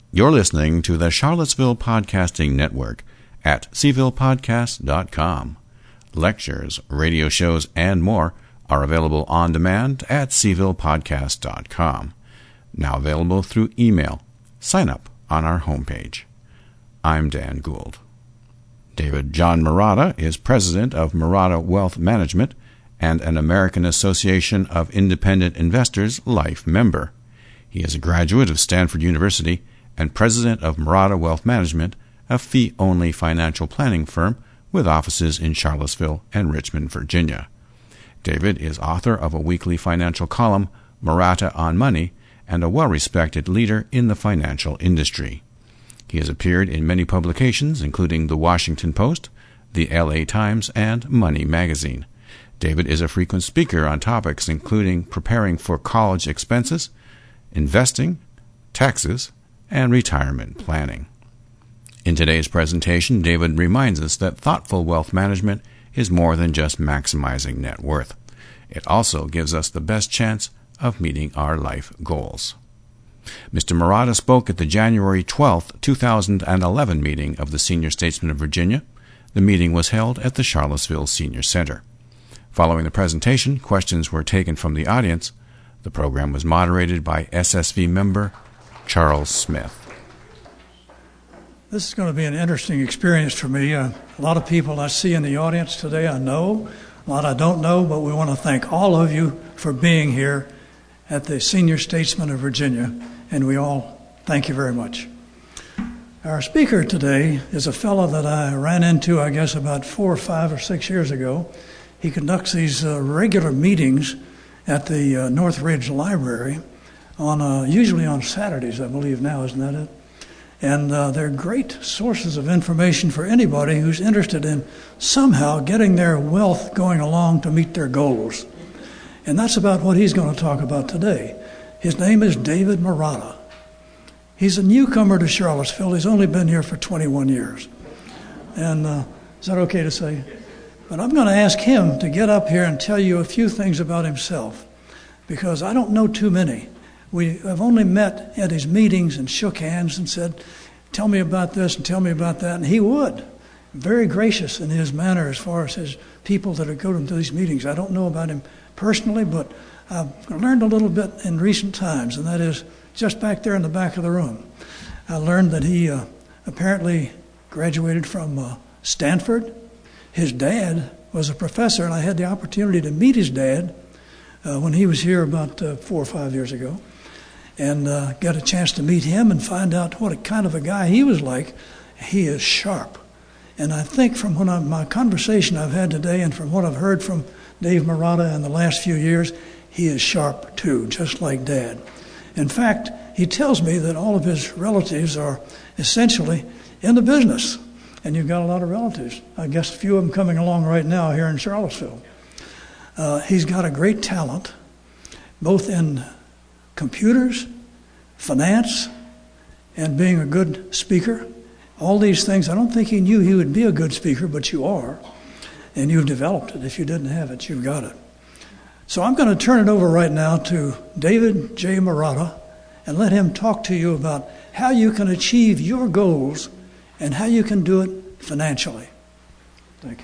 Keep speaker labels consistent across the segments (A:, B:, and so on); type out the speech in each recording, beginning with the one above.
A: You're listening to the Charlottesville Podcasting Network at cvillepodcast.com. Lectures, radio shows, and more are available on demand at cvillepodcast.com. Now available through email. Sign up on our homepage. I'm Dan Gould. David John Marotta is president of Marotta Wealth Management and an American Association of Independent Investors Life member. He is a graduate of Stanford University and president of Marotta Wealth Management, a fee-only financial planning firm with offices in Charlottesville and Richmond, Virginia. David is author of a weekly financial column, Marotta on Money, and a well-respected leader in the financial industry. He has appeared in many publications, including The Washington Post, the LA Times, and Money Magazine. David is a frequent speaker on topics including preparing for college expenses, investing, taxes, and retirement planning. In today's presentation, David reminds us that thoughtful wealth management is more than just maximizing net worth. It also gives us the best chance of meeting our life goals. Mr. Marotta spoke at the January 12, 2011 meeting of the Senior Statesmen of Virginia. The meeting was held at the Charlottesville Senior Center. Following the presentation, questions were taken from the audience. The program was moderated by SSV member Charles Smith.
B: This is going to be an interesting experience for me. A lot of people I see in the audience today I know, a lot I don't know, but we want to thank all of you for being here at the Senior Statesmen of Virginia, and we all thank you very much. Our speaker today is a fellow that I ran into, I guess, about 4 or 5 or 6 years ago. He conducts these regular meetings at the Northridge Library, usually on Saturdays, I believe now, isn't that it? And they're great sources of information for anybody who's interested in somehow getting their wealth going along to meet their goals. And that's about what he's going to talk about today. His name is David Marotta. He's a newcomer to Charlottesville. He's only been here for 21 years. And is that okay to say? But I'm going to ask him to get up here and tell you a few things about himself, because I don't know too many. We have only met at his meetings and shook hands and said, tell me about this and tell me about that. And he would. Very gracious in his manner as far as his people that are going to these meetings. I don't know about him personally, but I've learned a little bit in recent times, and that is just back there in the back of the room. I learned that he apparently graduated from Stanford. His dad was a professor, and I had the opportunity to meet his dad when he was here about 4 or 5 years ago, and got a chance to meet him and find out what kind of a guy he was like. He is sharp. And I think from my conversation I've had today and from what I've heard from Dave Marotta in the last few years, he is sharp too, just like Dad. In fact, he tells me that all of his relatives are essentially in the business. And you've got a lot of relatives. I guess a few of them coming along right now here in Charlottesville. He's got a great talent, both in computers, finance, and being a good speaker. All these things, I don't think he knew he would be a good speaker, but you are. And you've developed it. If you didn't have it, you've got it. So I'm going to turn it over right now to David J. Marotta and let him talk to you about how you can achieve your goals and how you can do it financially. Thank you.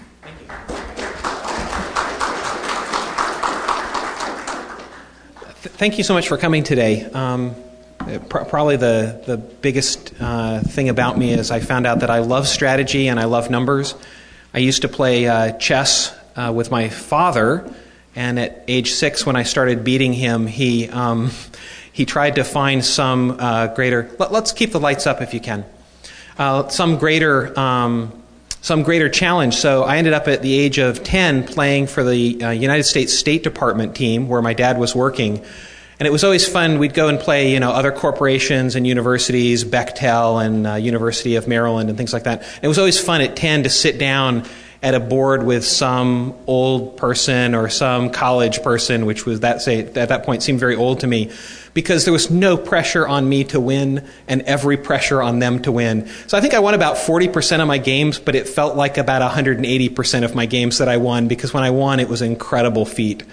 C: Thank you so much for coming today. Probably the biggest thing about me is I found out that I love strategy and I love numbers. I used to play chess with my father, and at age 6, when I started beating him, he tried to find some greater. Let's keep the lights up if you can. Some greater challenge. So I ended up at the age of 10 playing for the United States State Department team where my dad was working. And it was always fun. We'd go and play, other corporations and universities, Bechtel and University of Maryland and things like that. And it was always fun at 10 to sit down at a board with some old person or some college person, which was at that point seemed very old to me, because there was no pressure on me to win and every pressure on them to win. So I think I won about 40% of my games, but it felt like about 180% of my games that I won, because when I won, it was an incredible feat.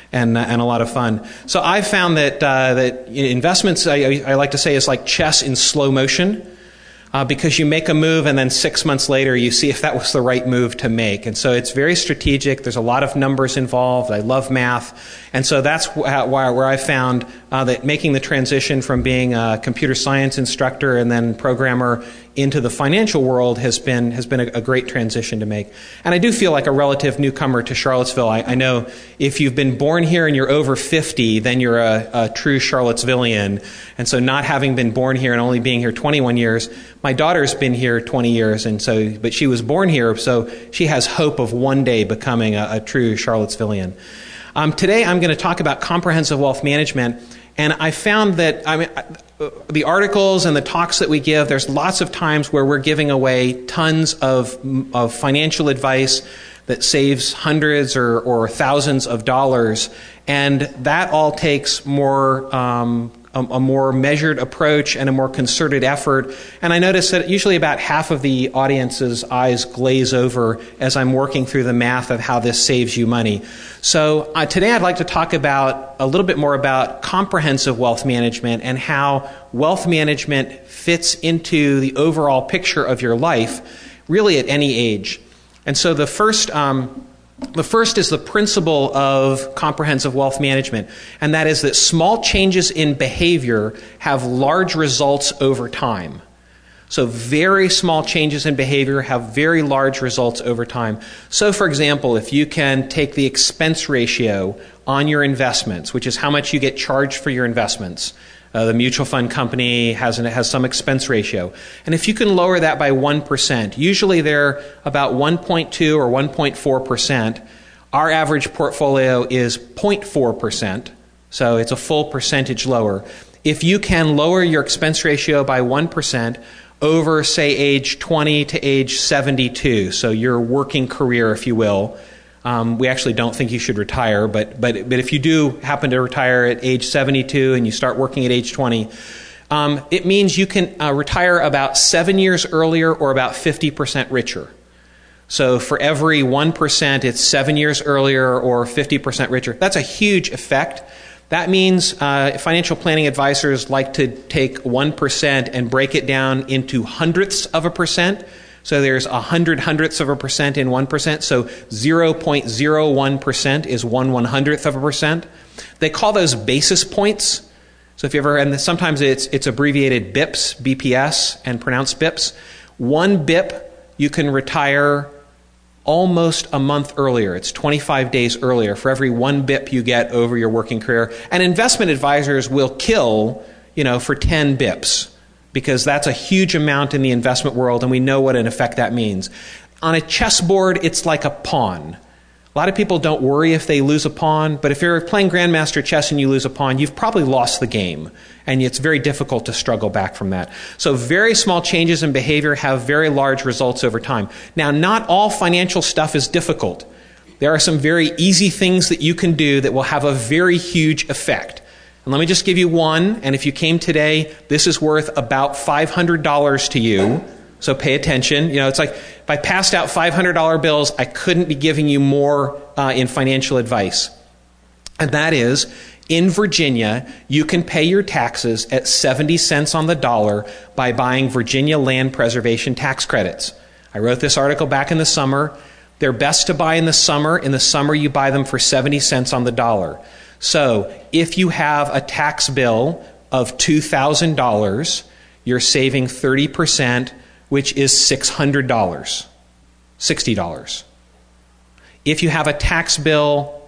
C: and a lot of fun. So I found that investments, I like to say, is like chess in slow motion. Because you make a move and then 6 months later you see if that was the right move to make. And so it's very strategic. There's a lot of numbers involved. I love math. And so that's where I found that making the transition from being a computer science instructor and then programmer into the financial world has been a great transition to make. And I do feel like a relative newcomer to Charlottesville. I know if you've been born here and you're over 50, then you're a true Charlottesvillian. And so not having been born here and only being here 21 years, my daughter's been here 20 years, but she was born here, so she has hope of one day becoming a true Charlottesvillian. Today I'm going to talk about comprehensive wealth management, and I found that the articles and the talks that we give, there's lots of times where we're giving away tons of financial advice that saves hundreds or thousands of dollars, and that all takes a more measured approach and a more concerted effort. And I notice that usually about half of the audience's eyes glaze over as I'm working through the math of how this saves you money. So today I'd like to talk about a little bit more about comprehensive wealth management and how wealth management fits into the overall picture of your life, really at any age. And so the first is the principle of comprehensive wealth management, and that is that small changes in behavior have large results over time. So very small changes in behavior have very large results over time. So for example, if you can take the expense ratio on your investments, which is how much you get charged for your investments, the mutual fund company has some expense ratio. And if you can lower that by 1%, usually they're about 1.2 or 1.4%. Our average portfolio is 0.4%, so it's a full percentage lower. If you can lower your expense ratio by 1% over, say, age 20 to age 72, so your working career, if you will, we actually don't think you should retire, but if you do happen to retire at age 72 and you start working at age 20, it means you can retire about 7 years earlier or about 50% richer. So for every 1%, it's 7 years earlier or 50% richer. That's a huge effect. That means financial planning advisors like to take 1% and break it down into hundredths of a percent. So there's 100 hundredths of a percent in 1%. So 0.01% is 1/100th of a percent. They call those basis points. So if you ever, and sometimes it's abbreviated BIPs, BPS, and pronounced BIPs. 1 BIP you can retire almost a month earlier. It's 25 days earlier for every 1 BIP you get over your working career. And investment advisors will kill, for 10 BIPs. Because that's a huge amount in the investment world, and we know what an effect that means. On a chessboard, it's like a pawn. A lot of people don't worry if they lose a pawn, but if you're playing Grandmaster chess and you lose a pawn, you've probably lost the game, and it's very difficult to struggle back from that. So very small changes in behavior have very large results over time. Now, not all financial stuff is difficult. There are some very easy things that you can do that will have a very huge effect. And let me just give you one, and if you came today, this is worth about $500 to you, so pay attention. It's like if I passed out $500 bills, I couldn't be giving you more in financial advice. And that is, in Virginia, you can pay your taxes at 70 cents on the dollar by buying Virginia land preservation tax credits. I wrote this article back in the summer. They're best to buy in the summer. In the summer, you buy them for 70 cents on the dollar. So if you have a tax bill of $2,000, you're saving 30%, which is $600, $60. If you have a tax bill,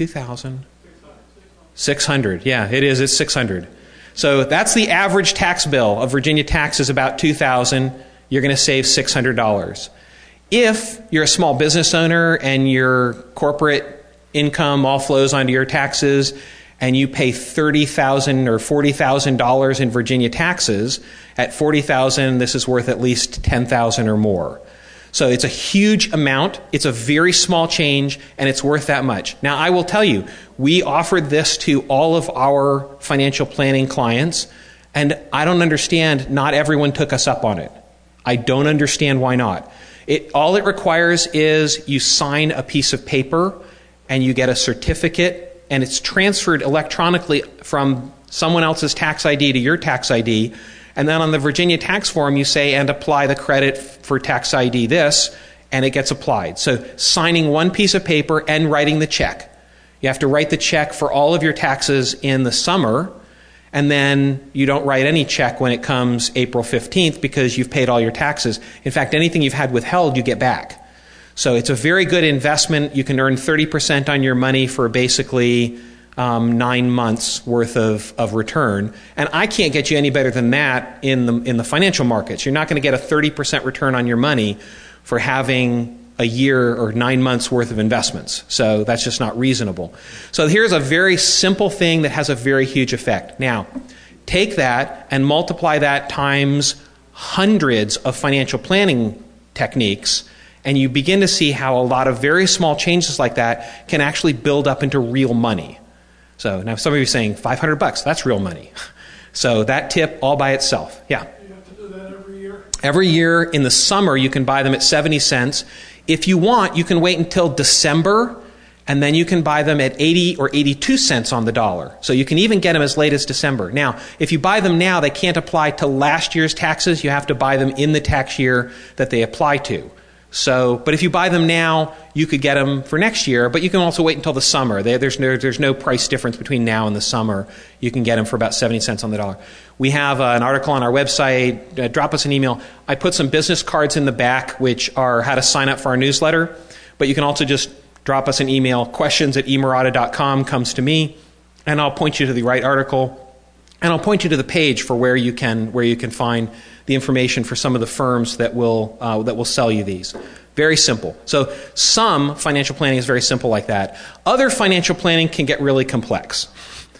C: $2,600. Yeah, it is. It's $600. So that's the average tax bill of Virginia tax is about $2,000. You're going to save $600. If you're a small business owner and your corporate income all flows onto your taxes, and you pay $30,000 or $40,000 in Virginia taxes, at $40,000, this is worth at least $10,000 or more. So it's a huge amount. It's a very small change, and it's worth that much. Now, I will tell you, we offered this to all of our financial planning clients, and I don't understand. Not everyone took us up on it. I don't understand why not. All it requires is you sign a piece of paper and you get a certificate and it's transferred electronically from someone else's tax ID to your tax ID. And then on the Virginia tax form, you say, and apply the credit for tax ID this, and it gets applied. So signing one piece of paper and writing the check. You have to write the check for all of your taxes in the summer, and then you don't write any check when it comes April 15th because you've paid all your taxes. In fact, anything you've had withheld, you get back. So it's a very good investment. You can earn 30% on your money for basically 9 months worth of return. And I can't get you any better than that in the financial markets. You're not going to get a 30% return on your money for having a year or 9 months worth of investments. So that's just not reasonable. So here's a very simple thing that has a very huge effect. Now, take that and multiply that times hundreds of financial planning techniques, and you begin to see how a lot of very small changes like that can actually build up into real money. So now some of you are saying, $500, that's real money. So that tip all by itself. Yeah?
B: You have to do that every year?
C: Every year in the summer, you can buy them at 70 cents. If you want, you can wait until December, and then you can buy them at 80 or 82 cents on the dollar. So you can even get them as late as December. Now, if you buy them now, they can't apply to last year's taxes. You have to buy them in the tax year that they apply to. So, but if you buy them now, you could get them for next year, but you can also wait until the summer. There's no price difference between now and the summer. You can get them for about 70 cents on the dollar. We have an article on our website. Drop us an email. I put some business cards in the back, which are how to sign up for our newsletter, but you can also just drop us an email. questions@emirata.com comes to me, and I'll point you to the right article, and I'll point you to the page for where you can find the information for some of the firms that will sell you these. Very simple. So some financial planning is very simple like that. Other financial planning can get really complex.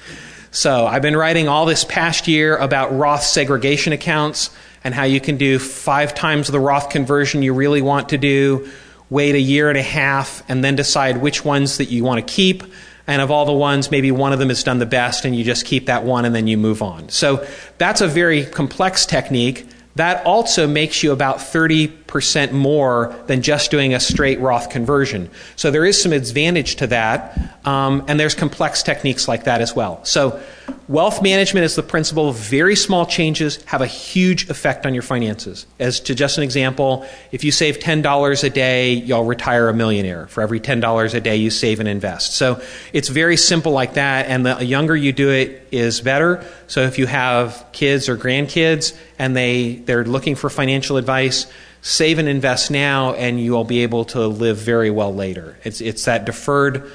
C: So I've been writing all this past year about Roth segregation accounts and how you can do 5 times the Roth conversion you really want to do, wait a year and a half, and then decide which ones that you want to keep. And of all the ones, maybe one of them has done the best, and you just keep that one and then you move on. So that's a very complex technique. That also makes you about 30% more than just doing a straight Roth conversion. So there is some advantage to that, and there's complex techniques like that as well. So wealth management is the principle. Very small changes have a huge effect on your finances. As to just an example, if you save $10 a day, you'll retire a millionaire. For every $10 a day you save and invest. So it's very simple like that, and the younger you do it is better. So if you have kids or grandkids and they're looking for financial advice, save and invest now, and you will be able to live very well later. It's that deferred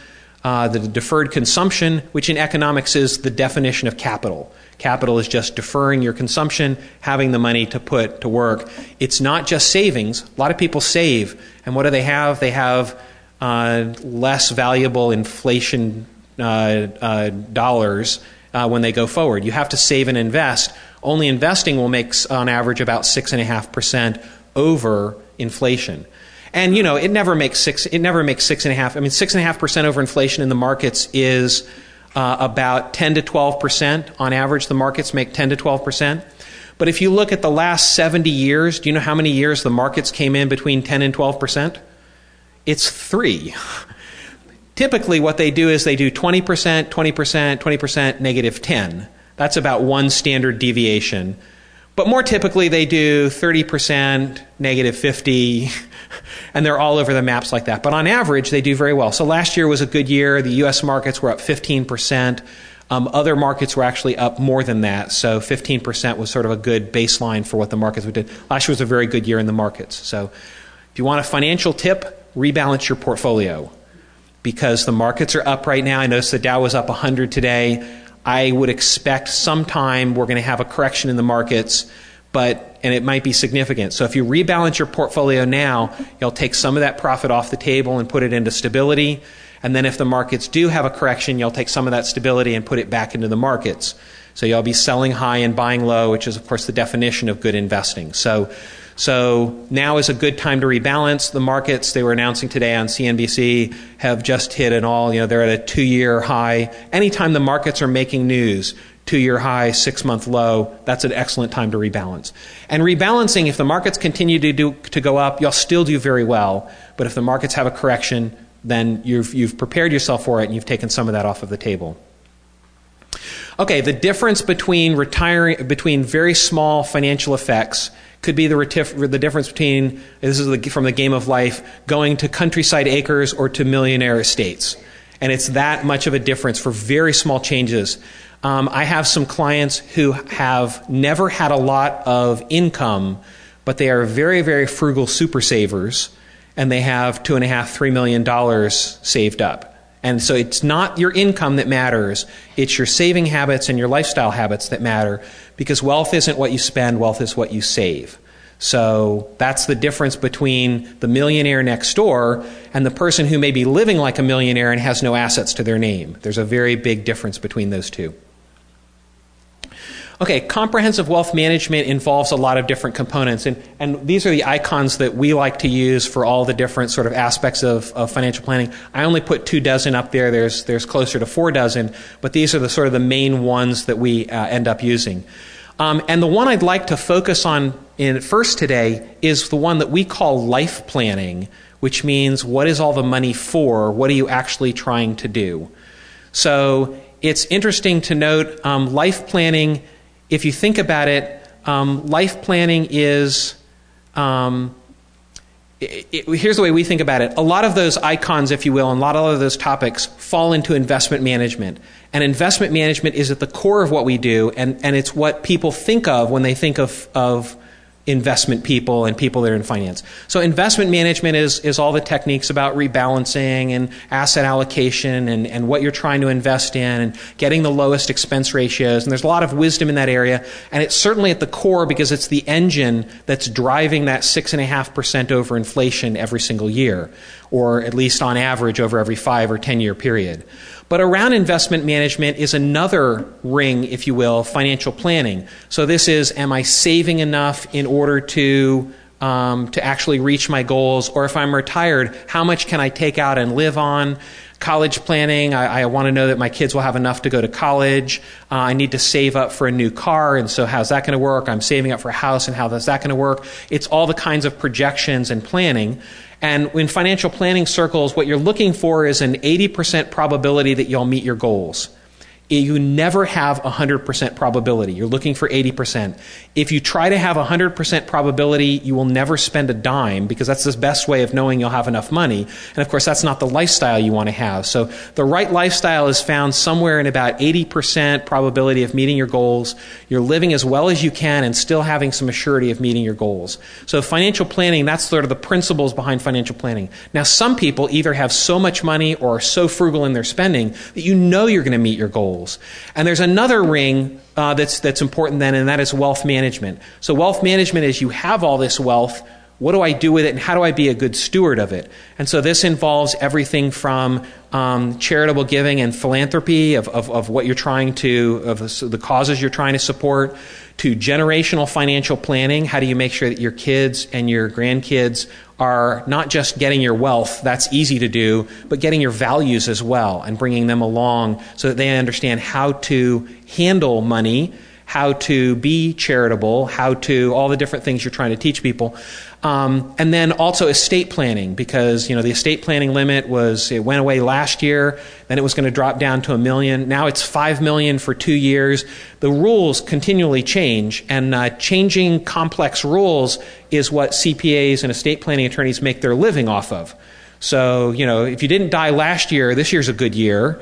C: consumption, which in economics is the definition of capital. Capital is just deferring your consumption, having the money to put to work. It's not just savings. A lot of people save, and what do they have? They have less valuable inflation dollars when they go forward. You have to save and invest. Only investing will make, on average, about 6.5% over inflation. And, it never makes 6.5%. I mean, 6.5% over inflation in the markets is about 10 to 12%. On average, the markets make 10 to 12%. But if you look at the last 70 years, do you know how many years the markets came in between 10 and 12%? It's 3. Typically, what they do is they do 20%, 20%, 20%, negative 10. That's about one standard deviation. But more typically, they do 30%, negative 50, and they're all over the maps like that. But on average, they do very well. So last year was a good year. The U.S. markets were up 15%. Other markets were actually up more than that. So 15% was sort of a good baseline for what the markets would do. Last year was a very good year in the markets. So if you want a financial tip, rebalance your portfolio, because the markets are up right now. I noticed the Dow was up 100 today. I would expect sometime we're going to have a correction in the markets, and it might be significant. So if you rebalance your portfolio now, you'll take some of that profit off the table and put it into stability. And then if the markets do have a correction, you'll take some of that stability and put it back into the markets. So you'll be selling high and buying low, which is, of course, the definition of good investing. So now is a good time to rebalance. The markets, they were announcing today on CNBC, have just hit an they're at a 2-year high. Anytime the markets are making news, 2-year high, 6-month low, that's an excellent time to rebalance. And rebalancing, if the markets continue to go up, you'll still do very well. But if the markets have a correction, then you've prepared yourself for it and you've taken some of that off of the table. Okay, the difference between very small financial effects could be the difference between, this is from the game of life, going to countryside acres or to millionaire estates. And it's that much of a difference for very small changes. I have some clients who have never had a lot of income, but they are very, very frugal super savers, and they have $2.5–3 million saved up. And so it's not your income that matters, it's your saving habits and your lifestyle habits that matter, because wealth isn't what you spend, wealth is what you save. So that's the difference between the millionaire next door and the person who may be living like a millionaire and has no assets to their name. There's a very big difference between those two. Okay, comprehensive wealth management involves a lot of different components, and these are the icons that we like to use for all the different sort of aspects of financial planning. I only put 24 up there. There's closer to 40, but these are the sort of the main ones that we end up using. And the one I'd like to focus on first today is the one that we call life planning, which means what is all the money for? What are you actually trying to do? So it's interesting to note life planning. If you think about it, life planning is, here's the way we think about it. A lot of those icons, if you will, and a lot of those topics fall into investment management. And investment management is at the core of what we do, and it's what people think of when they think of investment people and people that are in finance. So investment management is all the techniques about rebalancing and asset allocation and what you're trying to invest in and getting the lowest expense ratios. And there's a lot of wisdom in that area. And it's certainly at the core because it's the engine that's driving that 6.5% over inflation every single year, or at least on average over every 5 or 10 year period. But around investment management is another ring, if you will, financial planning. So this is, am I saving enough in order to actually reach my goals? Or if I'm retired, how much can I take out and live on? College planning, I want to know that my kids will have enough to go to college. I need to save up for a new car, and so how's that going to work? I'm saving up for a house, and how is that going to work? It's all the kinds of projections and planning. And in financial planning circles, what you're looking for is an 80% probability that you'll meet your goals. You never have 100% probability. You're looking for 80%. If you try to have 100% probability, you will never spend a dime, because that's the best way of knowing you'll have enough money. And of course, that's not the lifestyle you want to have. So the right lifestyle is found somewhere in about 80% probability of meeting your goals. You're living as well as you can and still having some assurity of meeting your goals. So financial planning, that's sort of the principles behind financial planning. Now, some people either have so much money or are so frugal in their spending that you know you're going to meet your goals. And there's another ring that's important then, and that is wealth management. So wealth management is, you have all this wealth, what do I do with it, and how do I be a good steward of it? And so this involves everything from charitable giving and philanthropy of what you're trying to, of the causes you're trying to support, to generational financial planning. How do you make sure that your kids and your grandkids are not just getting your wealth, that's easy to do, but getting your values as well and bringing them along so that they understand how to handle money, how to be charitable, how to, all the different things you're trying to teach people. And then also estate planning, because, the estate planning limit it went away last year, then it was going to drop down to $1 million. Now it's $5 million for 2 years. The rules continually change, and changing complex rules is what CPAs and estate planning attorneys make their living off of. So, if you didn't die last year, this year's a good year.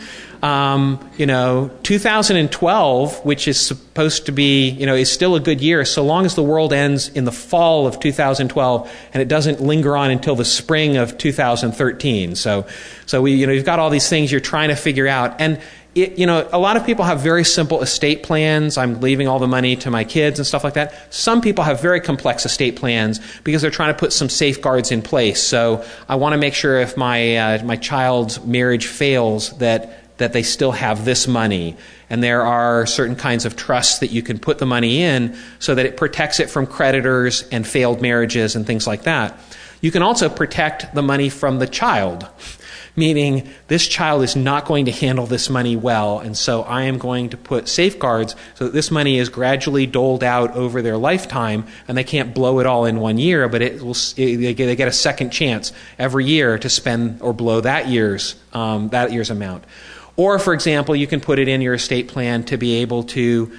C: 2012, which is supposed to be, is still a good year, so long as the world ends in the fall of 2012 and it doesn't linger on until the spring of 2013. So you've got all these things you're trying to figure out. And a lot of people have very simple estate plans. I'm leaving all the money to my kids and stuff like that. Some people have very complex estate plans because they're trying to put some safeguards in place. So I want to make sure if my child's marriage fails that they still have this money. And there are certain kinds of trusts that you can put the money in so that it protects it from creditors and failed marriages and things like that. You can also protect the money from the child, meaning this child is not going to handle this money well, and so I am going to put safeguards so that this money is gradually doled out over their lifetime, and they can't blow it all in 1 year, but they get a second chance every year to spend or blow that year's amount. Or, for example, you can put it in your estate plan to be able to,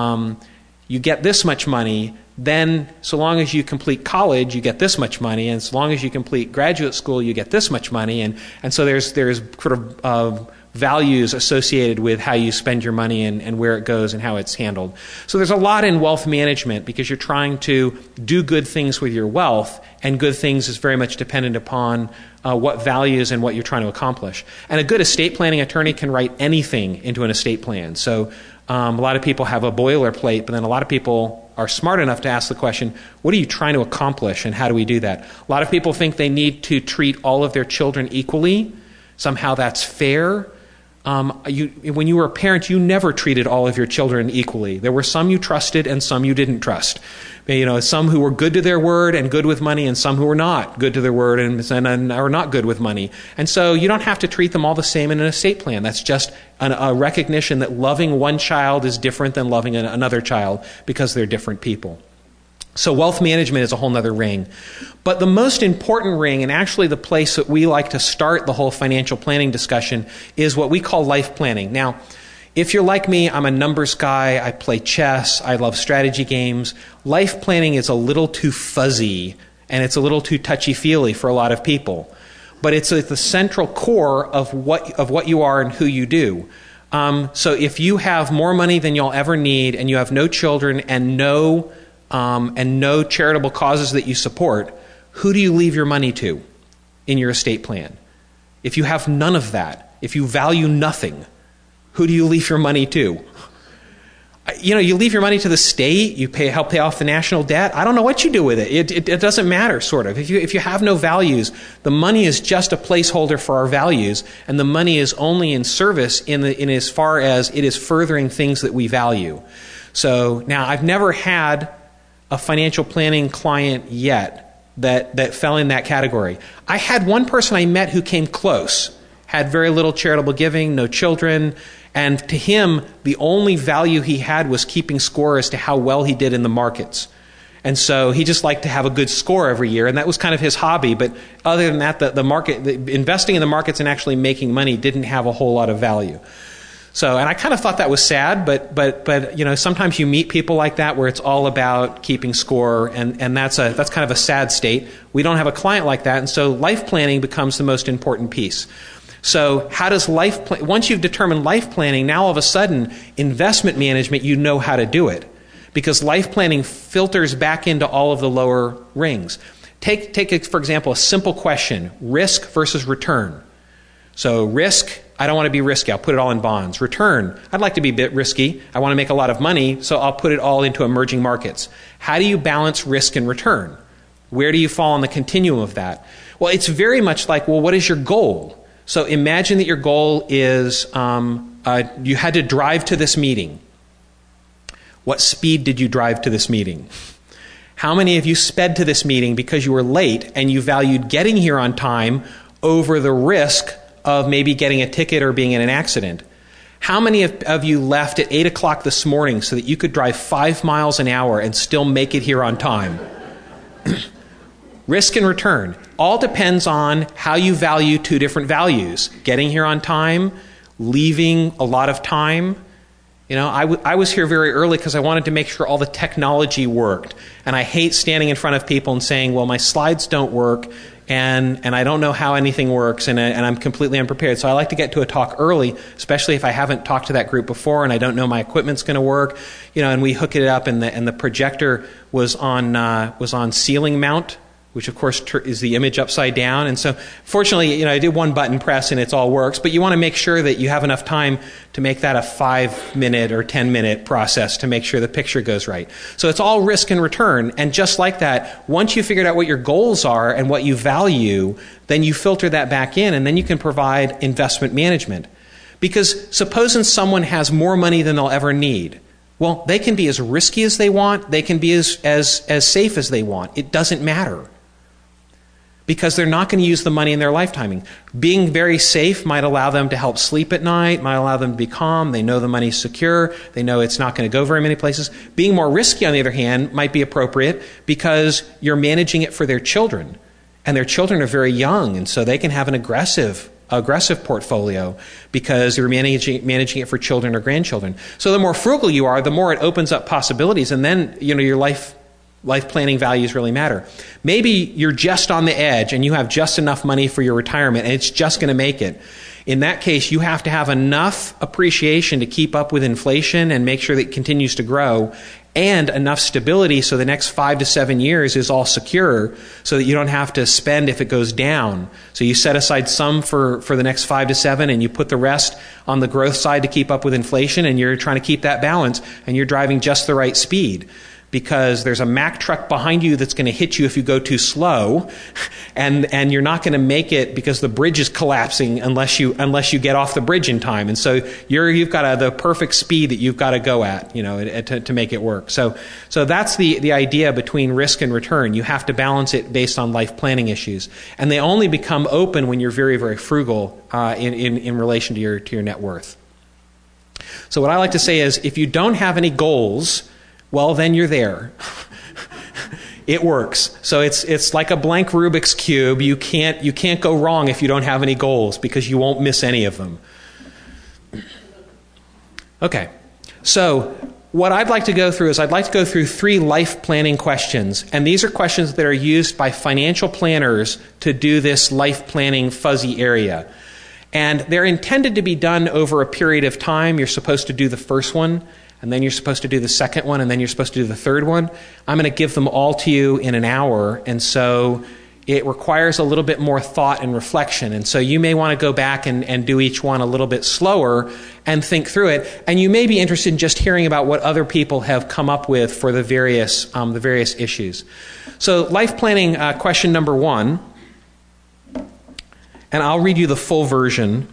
C: you get this much money, then so long as you complete college, you get this much money, and so long as you complete graduate school, you get this much money, and so there's sort of values associated with how you spend your money and where it goes and how it's handled. So there's a lot in wealth management because you're trying to do good things with your wealth, and good things is very much dependent upon what values and what you're trying to accomplish. And a good estate planning attorney can write anything into an estate plan. So a lot of people have a boilerplate, but then a lot of people are smart enough to ask the question, what are you trying to accomplish and how do we do that? A lot of people think they need to treat all of their children equally. Somehow that's fair. When you were a parent, you never treated all of your children equally. There were some you trusted and some you didn't trust. Some who were good to their word and good with money, and some who were not good to their word and are not good with money. And so you don't have to treat them all the same in an estate plan. That's just a recognition that loving one child is different than loving another child because they're different people. So wealth management is a whole nother ring. But the most important ring, and actually the place that we like to start the whole financial planning discussion, is what we call life planning. Now, if you're like me, I'm a numbers guy, I play chess, I love strategy games. Life planning is a little too fuzzy, and it's a little too touchy-feely for a lot of people. But it's at the central core of what you are and who you do. So if you have more money than you'll ever need, and you have no children and no charitable causes that you support, who do you leave your money to in your estate plan? If you have none of that, if you value nothing, who do you leave your money to? You leave your money to the state, you help pay off the national debt. I don't know what you do with it. It doesn't matter, sort of. If you have no values, the money is just a placeholder for our values, and the money is only in service in as far as it is furthering things that we value. So now I've never had a financial planning client yet that fell in that category. I had one person I met who came close, had very little charitable giving, no children, and to him, the only value he had was keeping score as to how well he did in the markets. And so he just liked to have a good score every year, and that was kind of his hobby. But other than that, investing in the markets and actually making money didn't have a whole lot of value. So, and I kind of thought that was sad, but sometimes you meet people like that where it's all about keeping score, and that's kind of a sad state. We don't have a client like that, and so life planning becomes the most important piece. So how does once you've determined life planning, now all of a sudden, investment management, you know how to do it. Because life planning filters back into all of the lower rings. Take for example, a simple question, risk versus return. So risk, I don't want to be risky, I'll put it all in bonds. Return, I'd like to be a bit risky, I want to make a lot of money, so I'll put it all into emerging markets. How do you balance risk and return? Where do you fall on the continuum of that? Well, it's very much like, well, what is your goal? So imagine that your goal is you had to drive to this meeting. What speed did you drive to this meeting? How many of you sped to this meeting because you were late and you valued getting here on time over the risk of maybe getting a ticket or being in an accident? How many of you left at 8 o'clock this morning so that you could drive 5 miles an hour and still make it here on time? Risk and return. All depends on how you value two different values. Getting here on time, leaving a lot of time. I was here very early because I wanted to make sure all the technology worked. And I hate standing in front of people and saying, well, my slides don't work, and I don't know how anything works, and I'm completely unprepared. So I like to get to a talk early, especially if I haven't talked to that group before and I don't know my equipment's going to work. And we hook it up, and the projector was on ceiling mount, which of course is the image upside down. And so fortunately, I did one button press and it all works, but you want to make sure that you have enough time to make that a 5-minute or 10-minute process to make sure the picture goes right. So it's all risk and return. And just like that, once you figured out what your goals are and what you value, then you filter that back in, and then you can provide investment management. Because supposing someone has more money than they'll ever need, well, they can be as risky as they want, they can be as safe as they want. It doesn't matter. because they're not going to use the money in their lifetiming. Being very safe might allow them to help sleep at night, might allow them to be calm. They know the money's secure. They know it's not going to go very many places. Being more risky, on the other hand, might be appropriate because you're managing it for their children. And their children are very young, and so they can have an aggressive portfolio because you're managing it for children or grandchildren. So the more frugal you are, the more it opens up possibilities, and then your life planning values really matter. Maybe you're just on the edge and you have just enough money for your retirement and it's just going to make it. In that case, you have to have enough appreciation to keep up with inflation and make sure that it continues to grow, and enough stability so the next 5 to 7 years is all secure so that you don't have to spend if it goes down. So you set aside some for the next 5 to 7 and you put the rest on the growth side to keep up with inflation, and you're trying to keep that balance, and you're driving just the right speed. Because there's a Mack truck behind you that's going to hit you if you go too slow, and you're not going to make it because the bridge is collapsing unless you get off the bridge in time. And so you've got the perfect speed that you've got to go at, to make it work. So that's the idea between risk and return. You have to balance it based on life planning issues, and they only become open when you're very, very frugal in relation to your net worth. So what I like to say is, if you don't have any goals, well, then you're there. It works. So it's like a blank Rubik's Cube. You can't go wrong if you don't have any goals, because you won't miss any of them. Okay. So what I'd like to go through is 3 life planning questions. And these are questions that are used by financial planners to do this life planning fuzzy area. And they're intended to be done over a period of time. You're supposed to do the first one, and then you're supposed to do the second one, and then you're supposed to do the third one. I'm going to give them all to you in an hour, and so it requires a little bit more thought and reflection. And so you may want to go back and do each one a little bit slower and think through it. And you may be interested in just hearing about what other people have come up with for the various issues. So life planning question number 1, and I'll read you the full version.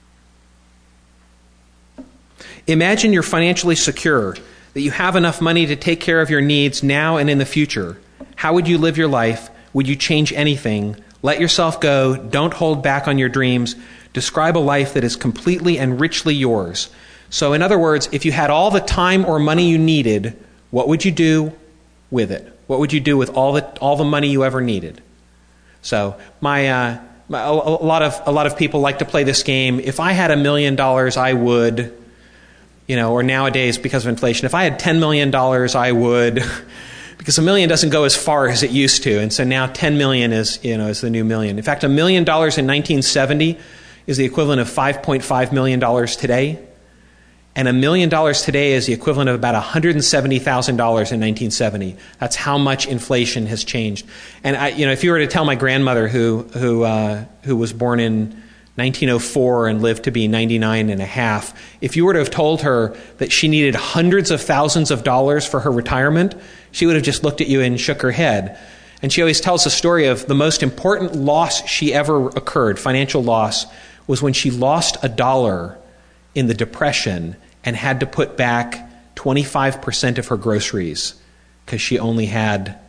C: Imagine you're financially secure, that you have enough money to take care of your needs now and in the future. How would you live your life? Would you change anything? Let yourself go. Don't hold back on your dreams. Describe a life that is completely and richly yours. So in other words, if you had all the time or money you needed, what would you do with it? What would you do with all the money you ever needed? So a lot of people like to play this game. If I had $1 million, I would... or nowadays, because of inflation, if I had $10 million, I would, because $1 million doesn't go as far as it used to. And so now $10 million is the new million. In fact, $1 million in 1970 is the equivalent of $5.5 million today. And $1 million today is the equivalent of about $170,000 in 1970. That's how much inflation has changed. And if you were to tell my grandmother who was born in 1904 and lived to be 99 and a half, if you were to have told her that she needed hundreds of thousands of dollars for her retirement, she would have just looked at you and shook her head. And she always tells the story of the most important loss she ever occurred, financial loss, was when she lost $1 in the Depression and had to put back 25% of her groceries because she only had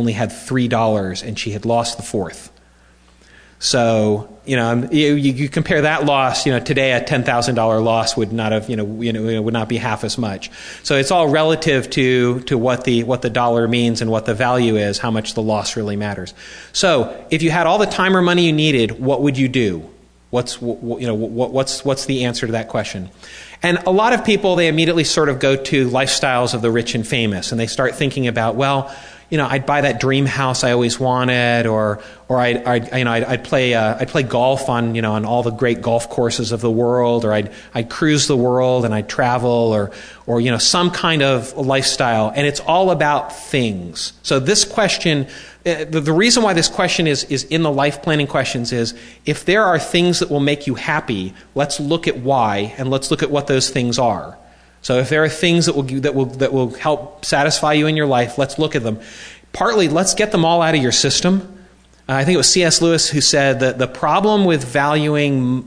C: $3 and she had lost the fourth. So, you compare that loss, today a $10,000 loss would not have, would not be half as much. So it's all relative to what the dollar means and what the value is, how much the loss really matters. So if you had all the time or money you needed, what would you do? What's the answer to that question? And a lot of people, they immediately sort of go to lifestyles of the rich and famous, and they start thinking about, well, I'd buy that dream house I always wanted, or I'd play golf on all the great golf courses of the world, or I'd cruise the world and I'd travel, or some kind of lifestyle. And it's all about things. So this question, the reason why this question is in the life planning questions is, if there are things that will make you happy, let's look at why, and let's look at what those things are. So if there are things that will help satisfy you in your life, let's look at them. Partly, let's get them all out of your system. I think it was C.S. Lewis who said that the problem with valuing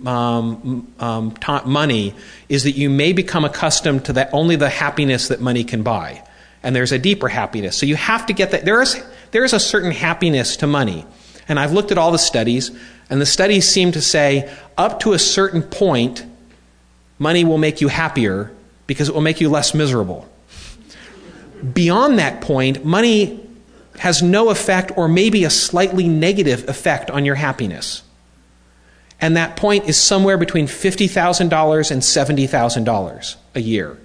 C: money is that you may become accustomed to only the happiness that money can buy. And there's a deeper happiness. So you have to get that. There is a certain happiness to money. And I've looked at all the studies, and the studies seem to say up to a certain point, money will make you happier because it will make you less miserable. Beyond that point, money has no effect or maybe a slightly negative effect on your happiness. And that point is somewhere between $50,000 and $70,000 a year.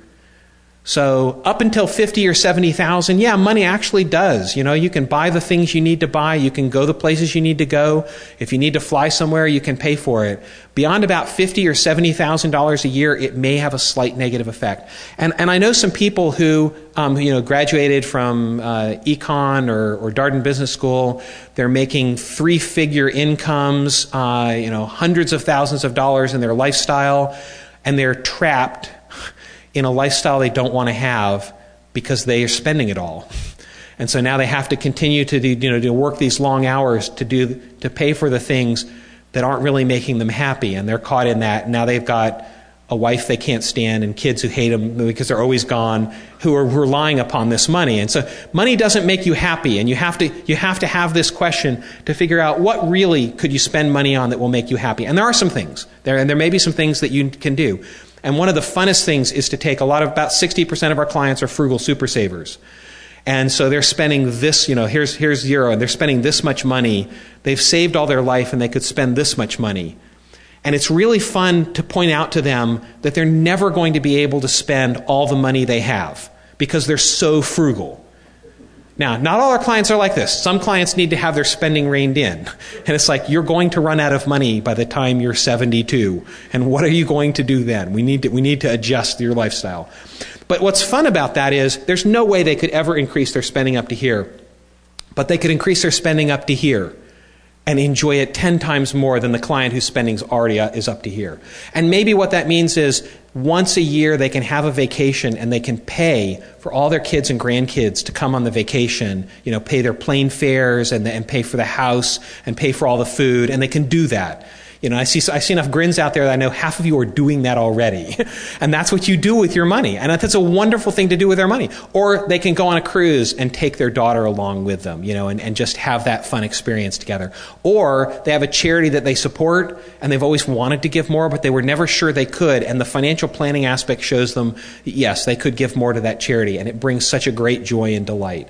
C: So up until $50,000 or $70,000, yeah, money actually does. You can buy the things you need to buy. You can go the places you need to go. If you need to fly somewhere, you can pay for it. Beyond about $50,000 or $70,000 a year, it may have a slight negative effect. And I know some people who graduated from econ or Darden Business School. They're making 3-figure incomes, hundreds of thousands of dollars in their lifestyle, and they're trapped in a lifestyle they don't want to have because they are spending it all. And so now they have to continue to work these long hours to pay for the things that aren't really making them happy, and they're caught in that. Now they've got a wife they can't stand and kids who hate them because they're always gone, who are relying upon this money. And so money doesn't make you happy, and you have to have this question to figure out what really could you spend money on that will make you happy. And there are some things and there may be some things that you can do. And one of the funnest things is to take about 60% of our clients are frugal super savers. And so they're spending this, here's zero, and they're spending this much money. They've saved all their life and they could spend this much money. And it's really fun to point out to them that they're never going to be able to spend all the money they have because they're so frugal. Now, not all our clients are like this. Some clients need to have their spending reined in. And it's like, you're going to run out of money by the time you're 72. And what are you going to do then? We need to adjust your lifestyle. But what's fun about that is there's no way they could ever increase their spending up to here. But they could increase their spending up to here and enjoy it 10 times more than the client whose spending's already is up to here. And maybe what that means is once a year they can have a vacation and they can pay for all their kids and grandkids to come on the vacation, pay their plane fares and pay for the house and pay for all the food, and they can do that. I see enough grins out there that I know half of you are doing that already. And that's what you do with your money. And that's a wonderful thing to do with their money. Or they can go on a cruise and take their daughter along with them, and just have that fun experience together. Or they have a charity that they support and they've always wanted to give more, but they were never sure they could. And the financial planning aspect shows them, yes, they could give more to that charity. And it brings such a great joy and delight.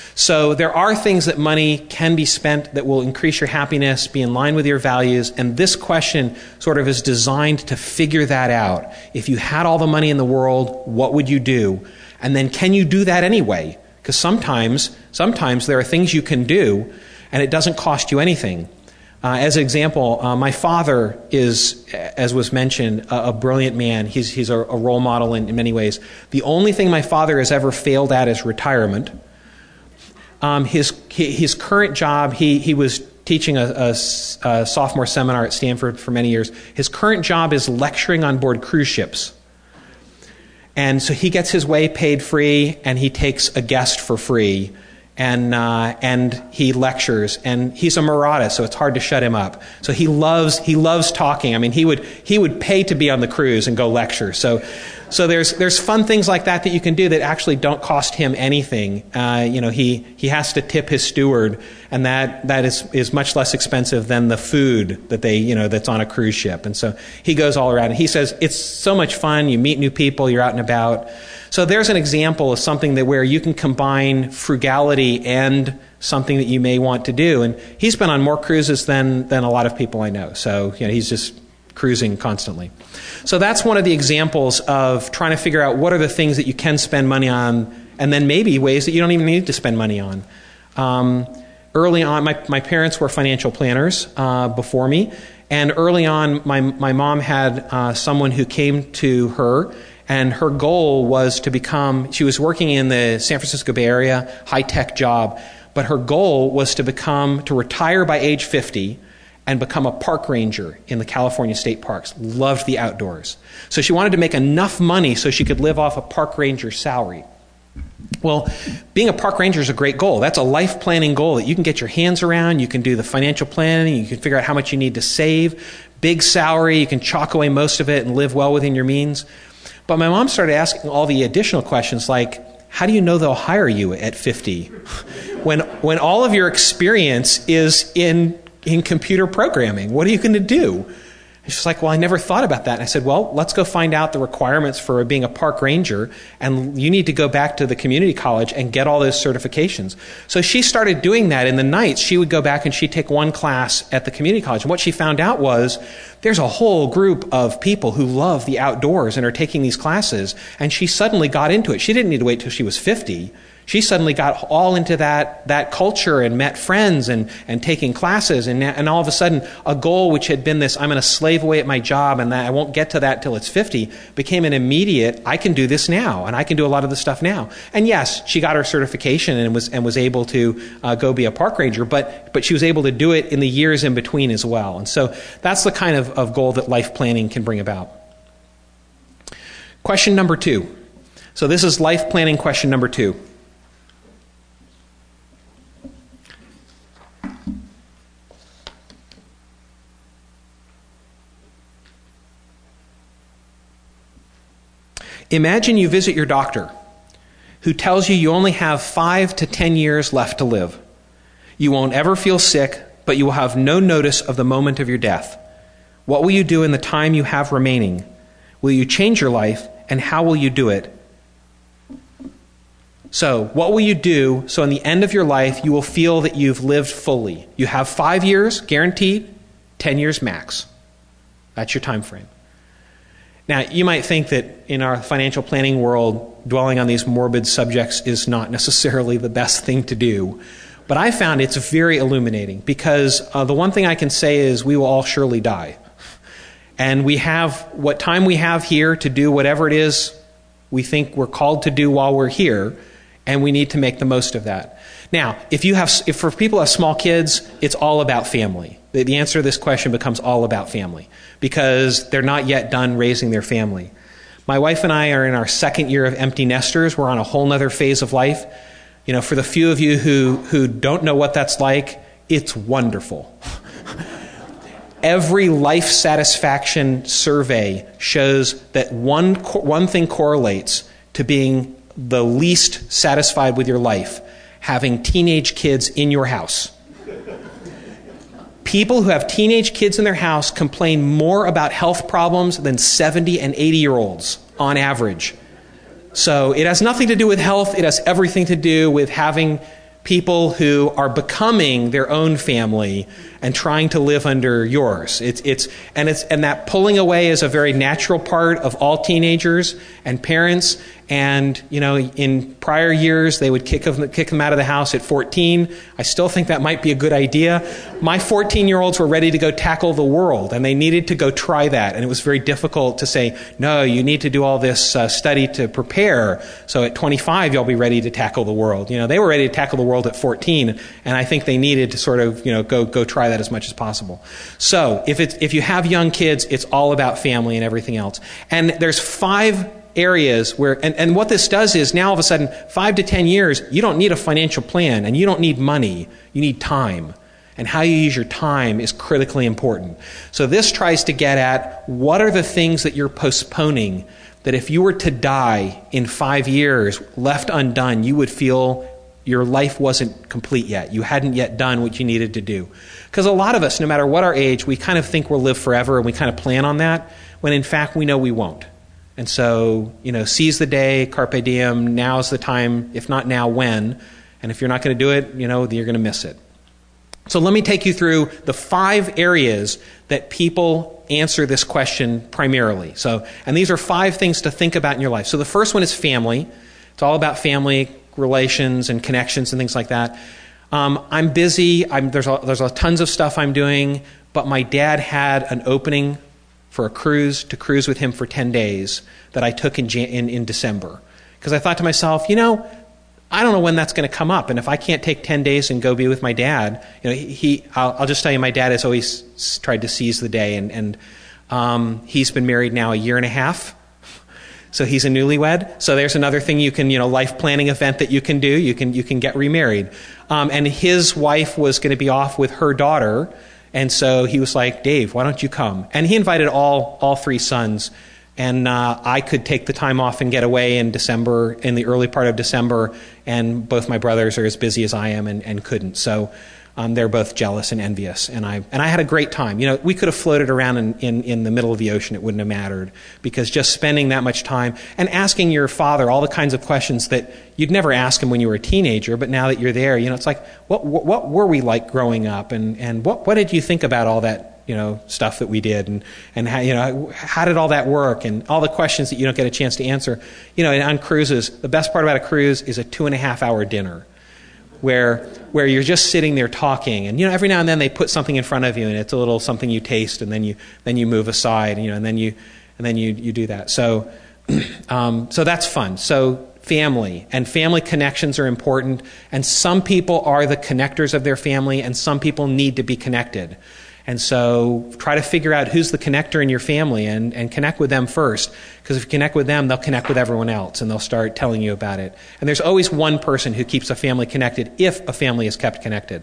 C: So there are things that money can be spent that will increase your happiness, be in line with your values, and this question sort of is designed to figure that out. If you had all the money in the world, what would you do? And then can you do that anyway? Because sometimes there are things you can do and it doesn't cost you anything. As an example, my father is, as was mentioned, a brilliant man. He's a role model in many ways. The only thing my father has ever failed at is retirement. His current job, he was teaching a sophomore seminar at Stanford for many years. His current job is lecturing on board cruise ships. And so he gets his way paid free, and he takes a guest for free, and he lectures. And he's a Maratha, so it's hard to shut him up. So he loves talking. I mean, he would pay to be on the cruise and go lecture. So there's fun things like that you can do that actually don't cost him anything. He has to tip his steward, and that is much less expensive than the food that that's on a cruise ship. And so he goes all around, and he says it's so much fun. You meet new people, you're out and about. So there's an example of something where you can combine frugality and something that you may want to do. And he's been on more cruises than a lot of people I know. So he's just cruising constantly. So that's one of the examples of trying to figure out what are the things that you can spend money on, and then maybe ways that you don't even need to spend money on. Early on, my parents were financial planners before me, and early on, my mom had someone who came to her, and her goal was she was working in the San Francisco Bay Area, high-tech job, but her goal was to retire by age 50 and become a park ranger in the California state parks. Loved the outdoors. So she wanted to make enough money so she could live off a park ranger salary. Well, being a park ranger is a great goal. That's a life planning goal that you can get your hands around. You can do the financial planning. You can figure out how much you need to save. Big salary. You can chalk away most of it and live well within your means. But my mom started asking all the additional questions like, how do you know they'll hire you at 50? When all of your experience is in in computer programming. What are you going to do? And she's like, well, I never thought about that. And I said, well, let's go find out the requirements for being a park ranger, and you need to go back to the community college and get all those certifications. So she started doing that. In the nights, she would go back and she'd take one class at the community college. And what she found out was there's a whole group of people who love the outdoors and are taking these classes. And she suddenly got into it. She didn't need to wait till she was 50. She suddenly got all into that culture and met friends and taking classes. And all of a sudden, a goal which had been this, I'm going to slave away at my job and that I won't get to that till it's 50, became an immediate, I can do this now and I can do a lot of this stuff now. And yes, she got her certification and was able to go be a park ranger, but she was able to do it in the years in between as well. And so that's the kind of goal that life planning can bring about. Question number 2. So this is life planning question number 2. Imagine you visit your doctor, who tells you only have 5 to 10 years left to live. You won't ever feel sick, but you will have no notice of the moment of your death. What will you do in the time you have remaining? Will you change your life, and how will you do it? So, what will you do so in the end of your life you will feel that you've lived fully? You have 5 years, guaranteed, 10 years max. That's your time frame. Now, you might think that in our financial planning world, dwelling on these morbid subjects is not necessarily the best thing to do. But I found it's very illuminating because the one thing I can say is we will all surely die. And we have what time we have here to do whatever it is we think we're called to do while we're here, and we need to make the most of that. Now, if for people who have small kids, it's all about family. The answer to this question becomes all about family because they're not yet done raising their family. My wife and I are in our 2nd year of empty nesters. We're on a whole other phase of life. You know, for the few of you who don't know what that's like, it's wonderful. Every life satisfaction survey shows that one thing correlates to being the least satisfied with your life: having teenage kids in your house. People who have teenage kids in their house complain more about health problems than 70 and 80-year-olds on average. So it has nothing to do with health. It has everything to do with having people who are becoming their own family and trying to live under yours. And that pulling away is a very natural part of all teenagers and parents. And, you know, in prior years, they would kick them out of the house at 14. I still think that might be a good idea. My 14-year-olds were ready to go tackle the world, and they needed to go try that. And it was very difficult to say, no, you need to do all this study to prepare. So at 25, you'll be ready to tackle the world. You know, they were ready to tackle the world at 14, and I think they needed to sort of, you know, go try that as much as possible. So if you have young kids, it's all about family and everything else. And there's 5 areas where, and what this does is now all of a sudden, 5 to 10 years, you don't need a financial plan and you don't need money, you need time. And how you use your time is critically important. So this tries to get at what are the things that you're postponing that if you were to die in 5 years, left undone, you would feel your life wasn't complete yet. You hadn't yet done what you needed to do. Because a lot of us, no matter what our age, we kind of think we'll live forever and we kind of plan on that, when in fact we know we won't. And so, you know, seize the day, carpe diem, now's the time, if not now, when? And if you're not going to do it, you know, you're going to miss it. So let me take you through the 5 areas that people answer this question primarily. So, and these are 5 things to think about in your life. So the first one is family. It's all about family relations and connections and things like that. I'm busy. There's tons of stuff I'm doing, but my dad had an opening for a cruise, to cruise with him for 10 days that I took in December. Because I thought to myself, you know, I don't know when that's going to come up. And if I can't take 10 days and go be with my dad, you know, I'll just tell you, my dad has always tried to seize the day. And he's been married now a year and a half. So he's a newlywed. So there's another thing you can, you know, life planning event that you can do. You can get remarried. And his wife was going to be off with her daughter. And so he was like, Dave, why don't you come? And he invited all 3 sons. And I could take the time off and get away in December, in the early part of December. And both my brothers are as busy as I am and couldn't. So they're both jealous and envious, and I had a great time. We could have floated around in the middle of the ocean; it wouldn't have mattered, because just spending that much time and asking your father all the kinds of questions that you'd never ask him when you were a teenager, but now that you're there, it's like, what were we like growing up, and what did you think about all that stuff that we did, and how did all that work, and all the questions that you don't get a chance to answer. And on cruises, the best part about a cruise is a 2.5-hour dinner, where you're just sitting there talking, and every now and then they put something in front of you, and it's a little something you taste, and then you move aside, and then you do that. So so that's fun. So family and family connections are important, and some people are the connectors of their family, and some people need to be connected. And so try to figure out who's the connector in your family and connect with them first. Because if you connect with them, they'll connect with everyone else, and they'll start telling you about it. And there's always one person who keeps a family connected if a family is kept connected.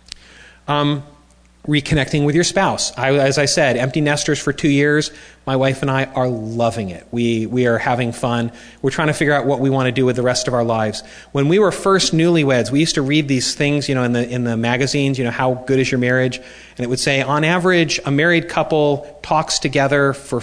C: Reconnecting with your spouse. As I said, empty nesters for 2 years. My wife and I are loving it. We are having fun. We're trying to figure out what we want to do with the rest of our lives. When we were first newlyweds, we used to read these things, in the magazines, how good is your marriage? And it would say, on average, a married couple talks together for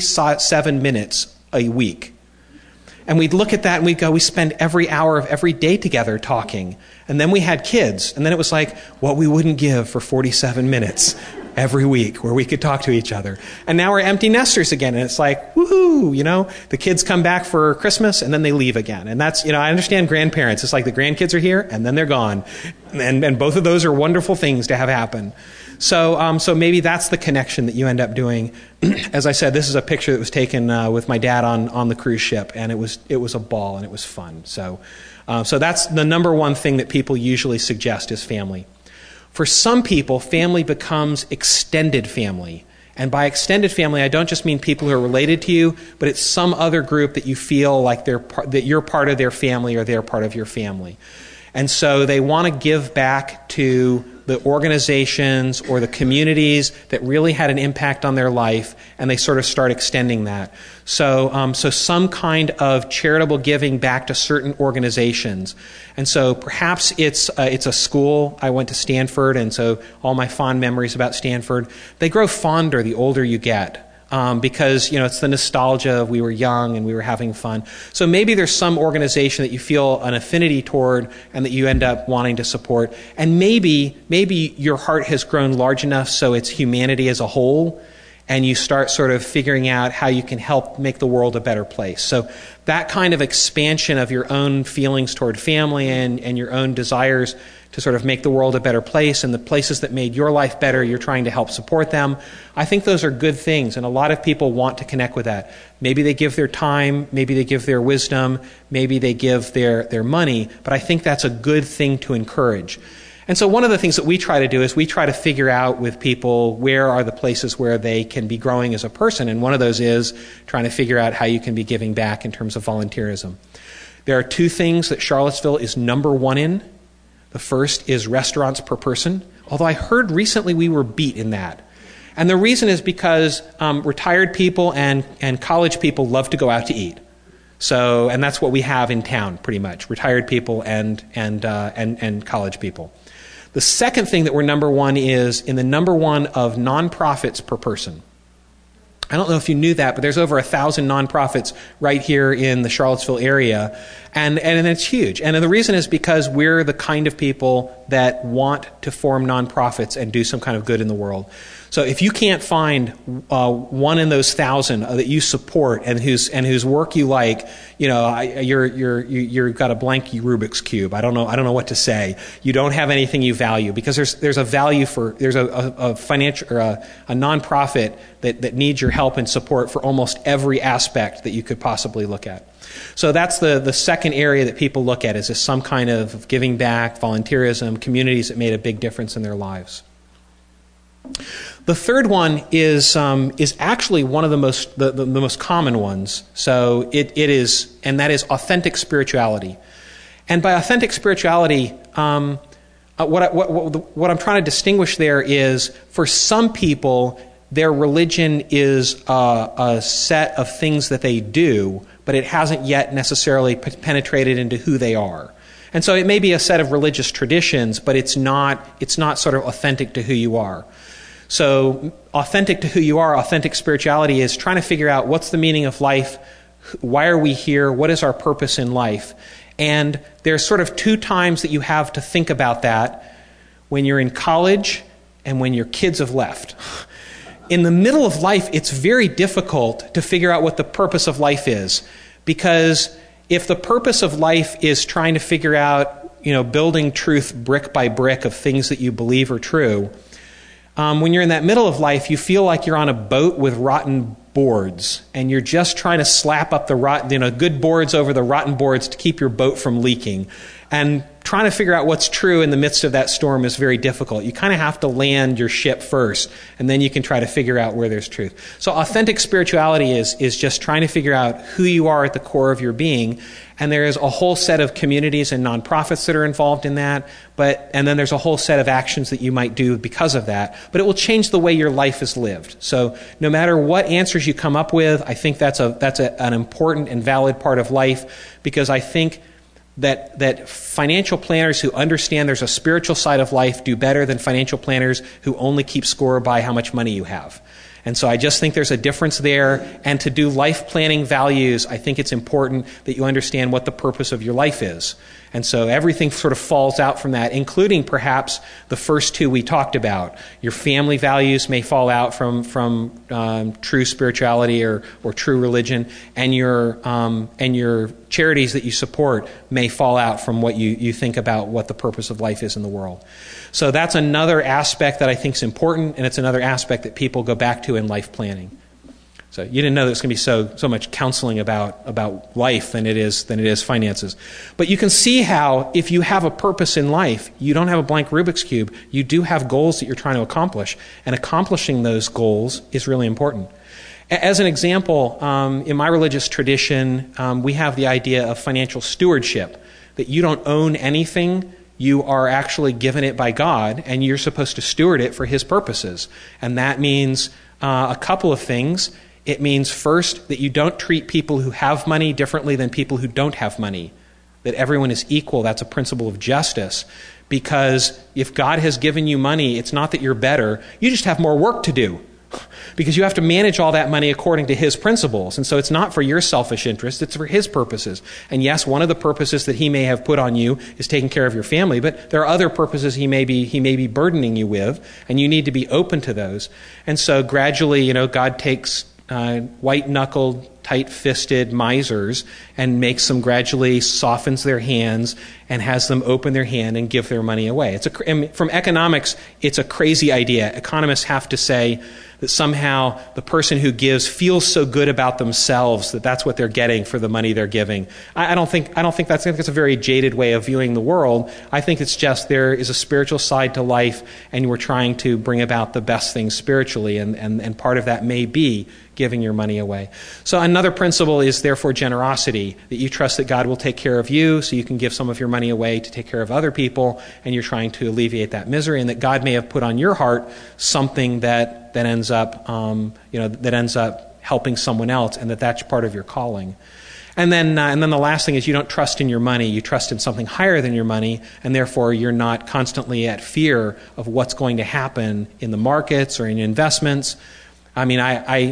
C: 47 minutes a week. And we'd look at that and we'd go, we spend every hour of every day together talking. And then we had kids. And then it was like, what we wouldn't give for 47 minutes every week where we could talk to each other. And now we're empty nesters again. And it's like, woohoo, the kids come back for Christmas and then they leave again. And that's, I understand grandparents. It's like the grandkids are here and then they're gone. And both of those are wonderful things to have happen. So maybe that's the connection that you end up doing. As I said, this is a picture that was taken with my dad on the cruise ship, and it was a ball and it was fun. So that's the number one thing that people usually suggest is family. For some people, family becomes extended family. And by extended family, I don't just mean people who are related to you, but it's some other group that you feel like that you're part of their family or they're part of your family. And so they want to give back to the organizations or the communities that really had an impact on their life, and they sort of start extending that. So some kind of charitable giving back to certain organizations. And so perhaps it's a school. I went to Stanford, and so all my fond memories about Stanford, they grow fonder the older you get. Because, it's the nostalgia of we were young and we were having fun. So maybe there's some organization that you feel an affinity toward and that you end up wanting to support. And maybe your heart has grown large enough so it's humanity as a whole, and you start sort of figuring out how you can help make the world a better place. So that kind of expansion of your own feelings toward family and your own desires to sort of make the world a better place, and the places that made your life better, you're trying to help support them. I think those are good things, and a lot of people want to connect with that. Maybe they give their time, maybe they give their wisdom, maybe they give their money, but I think that's a good thing to encourage. And so one of the things that we try to do is we try to figure out with people where are the places where they can be growing as a person, and one of those is trying to figure out how you can be giving back in terms of volunteerism. There are two things that Charlottesville is number one in. The first is restaurants per person, although I heard recently we were beat in that. And the reason is because retired people and college people love to go out to eat. So, and that's what we have in town pretty much, retired people and college people. The second thing that we're number one is in the number one of nonprofits per person. I don't know if you knew that, but there's over 1,000 nonprofits right here in the Charlottesville area, and it's huge. And the reason is because we're the kind of people that want to form nonprofits and do some kind of good in the world. So if you can't find one in those 1,000 that you support and whose work you like, you've got a blank Rubik's cube. I don't know what to say. You don't have anything you value, because there's a value for there's a financial or a nonprofit that needs your help and support for almost every aspect that you could possibly look at. So that's the second area that people look at, is just some kind of giving back, volunteerism, communities that made a big difference in their lives. The third one is actually one of the most common ones. So it is, and that is authentic spirituality. And by authentic spirituality, what I'm trying to distinguish there is, for some people, their religion is a set of things that they do, but it hasn't yet necessarily penetrated into who they are. And so it may be a set of religious traditions, but it's not sort of authentic to who you are. So authentic to who you are, authentic spirituality is trying to figure out what's the meaning of life, why are we here, what is our purpose in life. And there's sort of 2 times that you have to think about that: when you're in college and when your kids have left. In the middle of life, it's very difficult to figure out what the purpose of life is, because if the purpose of life is trying to figure out, building truth brick by brick of things that you believe are true, when you're in that middle of life, you feel like you're on a boat with rotten boards, and you're just trying to slap up the good boards over the rotten boards to keep your boat from leaking. And trying to figure out what's true in the midst of that storm is very difficult. You kind of have to land your ship first, and then you can try to figure out where there's truth. So authentic spirituality is just trying to figure out who you are at the core of your being. And there is a whole set of communities and nonprofits that are involved in that. And then there's a whole set of actions that you might do because of that. But it will change the way your life is lived. So no matter what answers you come up with, I think that's an important and valid part of life, because I think that financial planners who understand there's a spiritual side of life do better than financial planners who only keep score by how much money you have. And so I just think there's a difference there. And to do life planning values, I think it's important that you understand what the purpose of your life is. And so everything sort of falls out from that, including perhaps the first 2 we talked about. Your family values may fall out from true spirituality or true religion, and your charities that you support may fall out from what you think about what the purpose of life is in the world. So that's another aspect that I think is important, and it's another aspect that people go back to in life planning. So you didn't know there's going to be so much counseling about life than it is finances. But you can see how if you have a purpose in life, you don't have a blank Rubik's Cube. You do have goals that you're trying to accomplish. And accomplishing those goals is really important. As an example, in my religious tradition, we have the idea of financial stewardship, that you don't own anything. You are actually given it by God, and you're supposed to steward it for His purposes. And that means a couple of things. It means, first, that you don't treat people who have money differently than people who don't have money, that everyone is equal. That's a principle of justice. Because if God has given you money, it's not that you're better. You just have more work to do, because you have to manage all that money according to His principles. And so it's not for your selfish interest, it's for His purposes. And yes, one of the purposes that He may have put on you is taking care of your family, but there are other purposes He may be burdening you with, and you need to be open to those. And so gradually, God takes white-knuckled, tight-fisted misers and makes them gradually, softens their hands and has them open their hand and give their money away. From economics, it's a crazy idea. Economists have to say that somehow the person who gives feels so good about themselves that that's what they're getting for the money they're giving. I think that's a very jaded way of viewing the world. I think it's just there is a spiritual side to life, and we're trying to bring about the best things spiritually, and part of that may be giving your money away. So another principle is therefore generosity, that you trust that God will take care of you, so you can give some of your money away to take care of other people, and you're trying to alleviate that misery, and that God may have put on your heart something that ends up helping someone else, and that's part of your calling. And then the last thing is you don't trust in your money. You trust in something higher than your money, and therefore you're not constantly at fear of what's going to happen in the markets or in investments. I mean,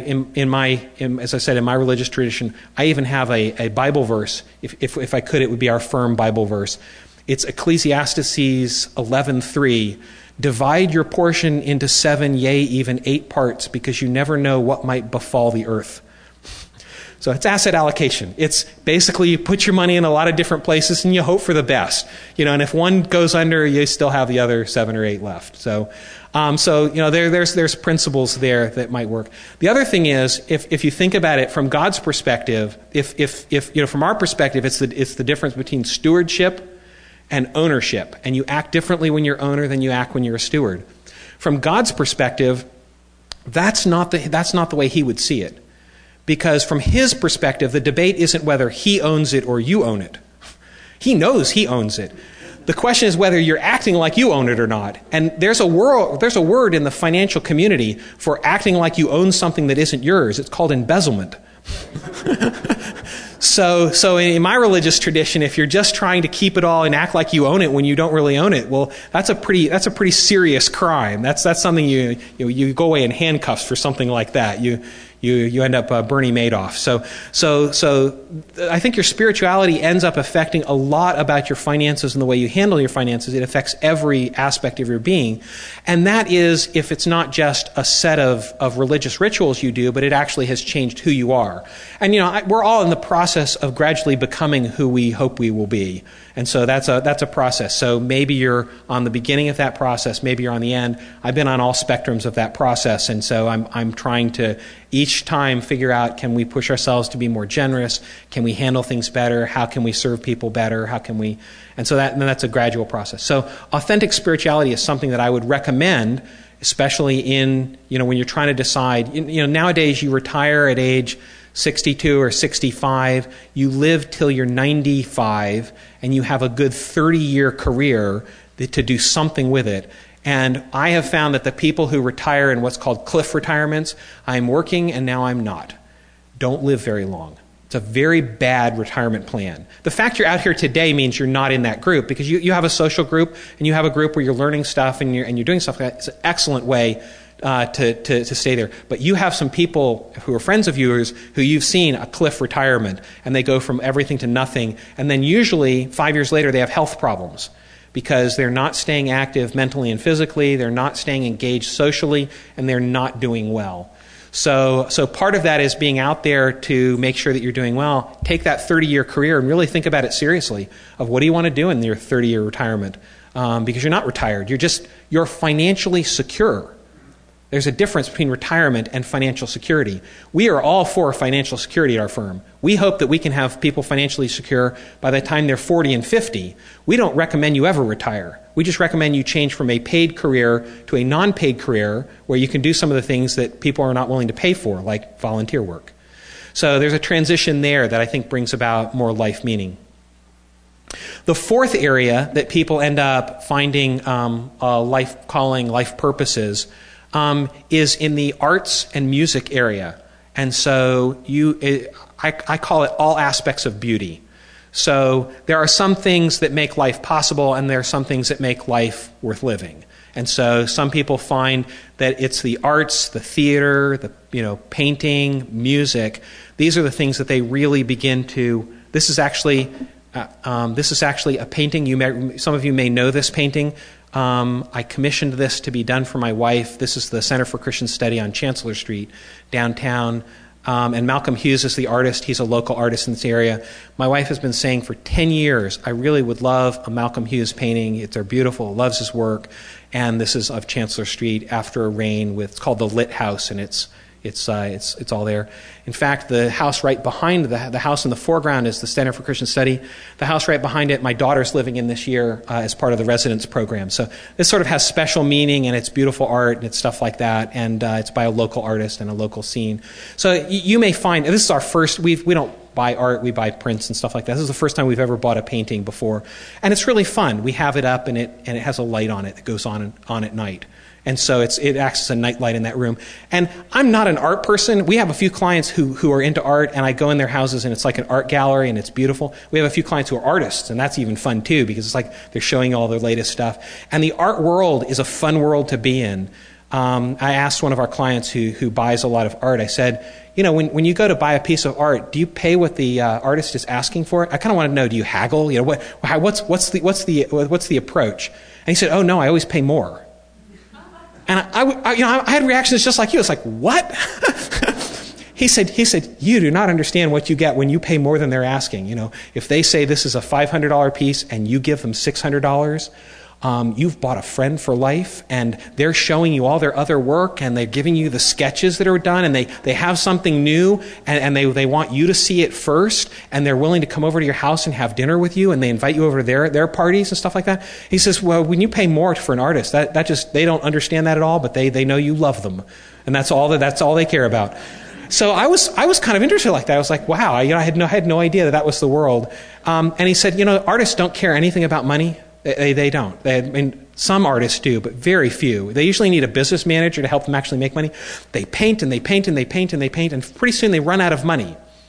C: as I said, in my religious tradition, I even have a Bible verse. If I could, it would be our firm Bible verse. It's Ecclesiastes 11:3. Divide your portion into 7, yea, even 8 parts, because you never know what might befall the earth. So it's asset allocation. It's basically you put your money in a lot of different places and you hope for the best. And if one goes under, you still have the other 7 or 8 left. So there's principles there that might work. The other thing is, if you think about it from God's perspective, if from our perspective, it's the difference between stewardship and ownership, and you act differently when you're owner than you act when you're a steward. From God's perspective, that's not the way He would see it, because from His perspective, the debate isn't whether He owns it or you own it. He knows He owns it. The question is whether you're acting like you own it or not. And there's a word in the financial community for acting like you own something that isn't yours. It's called embezzlement. So in my religious tradition, if you're just trying to keep it all and act like you own it when you don't really own it, well, that's a pretty serious crime. That's something you go away in handcuffs for something like that. You end up Bernie Madoff. So I think your spirituality ends up affecting a lot about your finances and the way you handle your finances. It affects every aspect of your being. And that is if it's not just a set of religious rituals you do, but it actually has changed who you are. And, we're all in the process of gradually becoming who we hope we will be. And so that's a process. So maybe you're on the beginning of that process. Maybe you're on the end. I've been on all spectrums of that process. And so I'm trying to each time figure out, can we push ourselves to be more generous? Can we handle things better? How can we serve people better? And so that's a gradual process. So authentic spirituality is something that I would recommend, especially in, when you're trying to decide, nowadays you retire at age 62 or 65, you live till you're 95, and you have a good 30-year career to do something with it. And I have found that the people who retire in what's called cliff retirements, I'm working and now I'm not, don't live very long. It's a very bad retirement plan. The fact you're out here today means you're not in that group, because you have a social group and you have a group where you're learning stuff and you're doing stuff like that. It's an excellent way to stay there. But you have some people who are friends of yours who you've seen a cliff retirement, and they go from everything to nothing. And then usually 5 years later they have health problems because they're not staying active mentally and physically, they're not staying engaged socially, and they're not doing well. So part of that is being out there to make sure that you're doing well. Take that 30-year career and really think about it seriously of what do you want to do in your 30-year retirement, because you're not retired. You're financially secure. There's a difference between retirement and financial security. We are all for financial security at our firm. We hope that we can have people financially secure by the time they're 40 and 50. We don't recommend you ever retire. We just recommend you change from a paid career to a non-paid career where you can do some of the things that people are not willing to pay for, like volunteer work. So there's a transition there that I think brings about more life meaning. The fourth area that people end up finding life calling, life purposes, is in the arts and music area. And so I call it all aspects of beauty. So there are some things that make life possible, and there are some things that make life worth living. And so some people find that it's the arts, the theater, the painting, music. These are the things that they really begin to. This is actually a painting. Some of you may know this painting. I commissioned this to be done for my wife. This is the Center for Christian Study on Chancellor Street, downtown. And Malcolm Hughes is the artist. He's a local artist in this area. My wife has been saying for 10 years, I really would love a Malcolm Hughes painting. They're beautiful, loves his work. And this is of Chancellor Street after a rain. It's called the Lit House, and it's all there. In fact, the house right behind the house in the foreground is the Center for Christian Study. The house right behind it, my daughter's living in this year as part of the residence program. So this sort of has special meaning, and it's beautiful art, and it's stuff like that, and it's by a local artist and a local scene. So you may find, this is our first, we don't buy art, we buy prints and stuff like that. This is the first time we've ever bought a painting before. And it's really fun. We have it up, and it has a light on it that goes on at night. And so it acts as a nightlight in that room. And I'm not an art person. We have a few clients who are into art, and I go in their houses, and it's like an art gallery, and it's beautiful. We have a few clients who are artists, and that's even fun too, because it's like they're showing all their latest stuff. And the art world is a fun world to be in. I asked one of our clients who buys a lot of art, I said, when you go to buy a piece of art, do you pay what the artist is asking for it? I kind of want to know, do you haggle? What's the approach? And he said, oh no, I always pay more. And I had reactions just like you. It's like, what? He said, you do not understand what you get when you pay more than they're asking. If they say this is a $500 piece and you give them $600, you've bought a friend for life, and they're showing you all their other work, and they're giving you the sketches that are done, and they have something new, and they want you to see it first, and they're willing to come over to your house and have dinner with you, and they invite you over to their parties and stuff like that. He says, well, when you pay more for an artist, that just, they don't understand that at all, but they know you love them, and that's all they care about. So I was kind of interested like that. I was like, wow, I had no idea that was the world. And he said, artists don't care anything about money. They don't. Some artists do, but very few. They usually need a business manager to help them actually make money. They paint and they paint and they paint and they paint, and pretty soon they run out of money.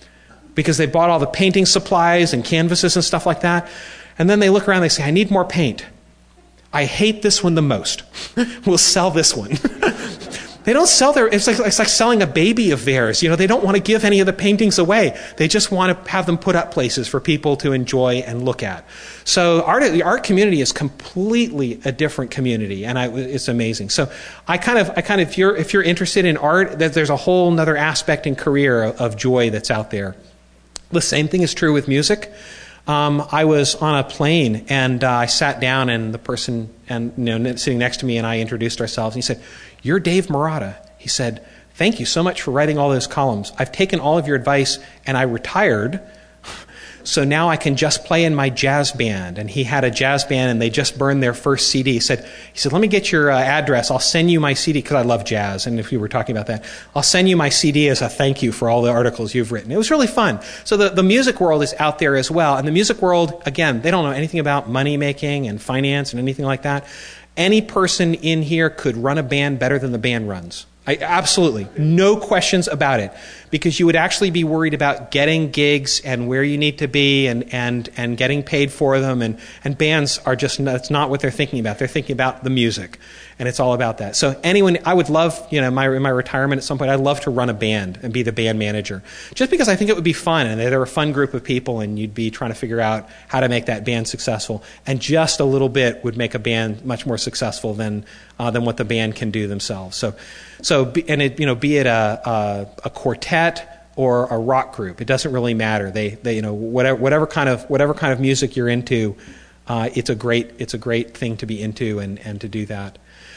C: because they bought all the painting supplies and canvases and stuff like that. And then they look around and they say, I need more paint. I hate this one the most. We'll sell this one. They don't sell it's like selling a baby of theirs. They don't want to give any of the paintings away. They just want to have them put up places for people to enjoy and look at. So the art community is completely a different community, and it's amazing. So I kind of, if you're interested in art, there's a whole other aspect and career of joy that's out there. The same thing is true with music. I was on a plane, and I sat down, and the person sitting next to me and I introduced ourselves. And he said, "You're Dave Murata." He said, "Thank you so much for writing all those columns. I've taken all of your advice, and I retired, so now I can just play in my jazz band." And he had a jazz band, and they just burned their first CD. He said, "Let me get your address. I'll send you my CD," because I love jazz, and if you were talking about that, "I'll send you my CD as a thank you for all the articles you've written." It was really fun. So the music world is out there as well. And the music world, again, they don't know anything about money making and finance and anything like that. Any person in here could run a band better than the band runs. Absolutely. No questions about it. Because you would actually be worried about getting gigs and where you need to be and getting paid for them. And bands are that's not what they're thinking about. They're thinking about the music. And it's all about that. So I would love, in my retirement at some point, I'd love to run a band and be the band manager. Just because I think it would be fun. And they're a fun group of people, and you'd be trying to figure out how to make that band successful. And just a little bit would make a band much more successful than what the band can do themselves. Be it a quartet or a rock group, it doesn't really matter. They whatever kind of music you're into, it's a great thing to be into and to do that.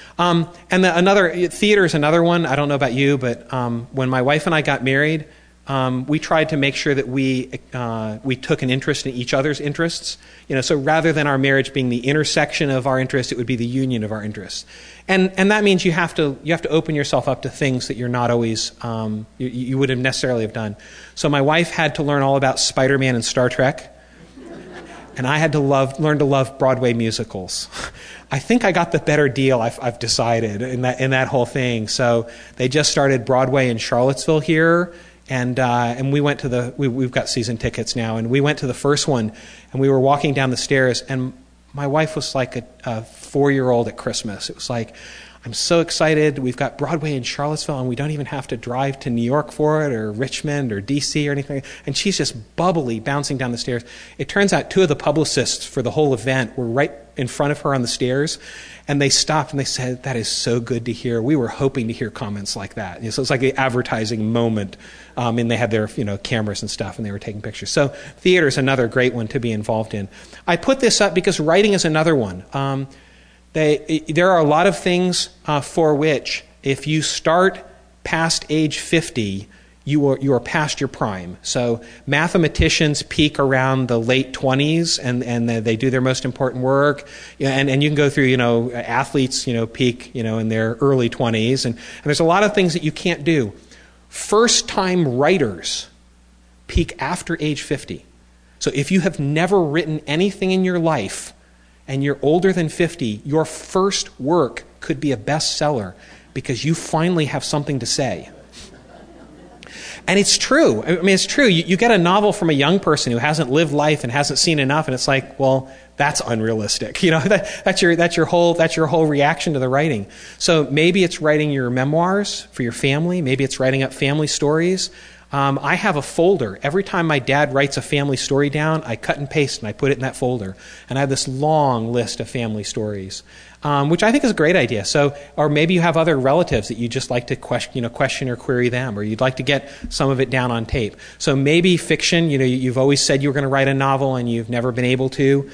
C: Theater is another one. I don't know about you, but when my wife and I got married, we tried to make sure that we took an interest in each other's interests. So rather than our marriage being the intersection of our interests, it would be the union of our interests. And that means you have to open yourself up to things that you're not always you wouldn't necessarily have done. So my wife had to learn all about Spider-Man and Star Trek, and I had to learn to love Broadway musicals. I think I got the better deal. I've decided in that whole thing. So they just started Broadway in Charlottesville here. And we went to we've got season tickets now, and we went to the first one, and we were walking down the stairs, and my wife was like a 4-year-old at Christmas. It was like, I'm so excited. We've got Broadway in Charlottesville, and we don't even have to drive to New York for it, or Richmond, or D.C., or anything. And she's just bubbly, bouncing down the stairs. It turns out 2 of the publicists for the whole event were right in front of her on the stairs, and they stopped and they said, "That is so good to hear. We were hoping to hear comments like that." So it's like the advertising moment, and they had their cameras and stuff, and they were taking pictures. So theater is another great one to be involved in. I put this up because writing is another one. There are a lot of things for which, if you start past age 50, you are past your prime. So mathematicians peak around the late 20s, and they do their most important work. And you can go through, athletes, peak, in their early 20s. And there's a lot of things that you can't do. First-time writers peak after age 50. So if you have never written anything in your life, and you're older than 50, your first work could be a bestseller because you finally have something to say. And it's true. I mean, it's true. You get a novel from a young person who hasn't lived life and hasn't seen enough, and it's like, well, that's unrealistic. That's your whole reaction to the writing. So maybe it's writing your memoirs for your family. Maybe it's writing up family stories. I have a folder. Every time my dad writes a family story down, I cut and paste and I put it in that folder. And I have this long list of family stories, which I think is a great idea. So, or maybe you have other relatives that you just like to question or query them, or you'd like to get some of it down on tape. So maybe fiction. You've always said you were going to write a novel and you've never been able to.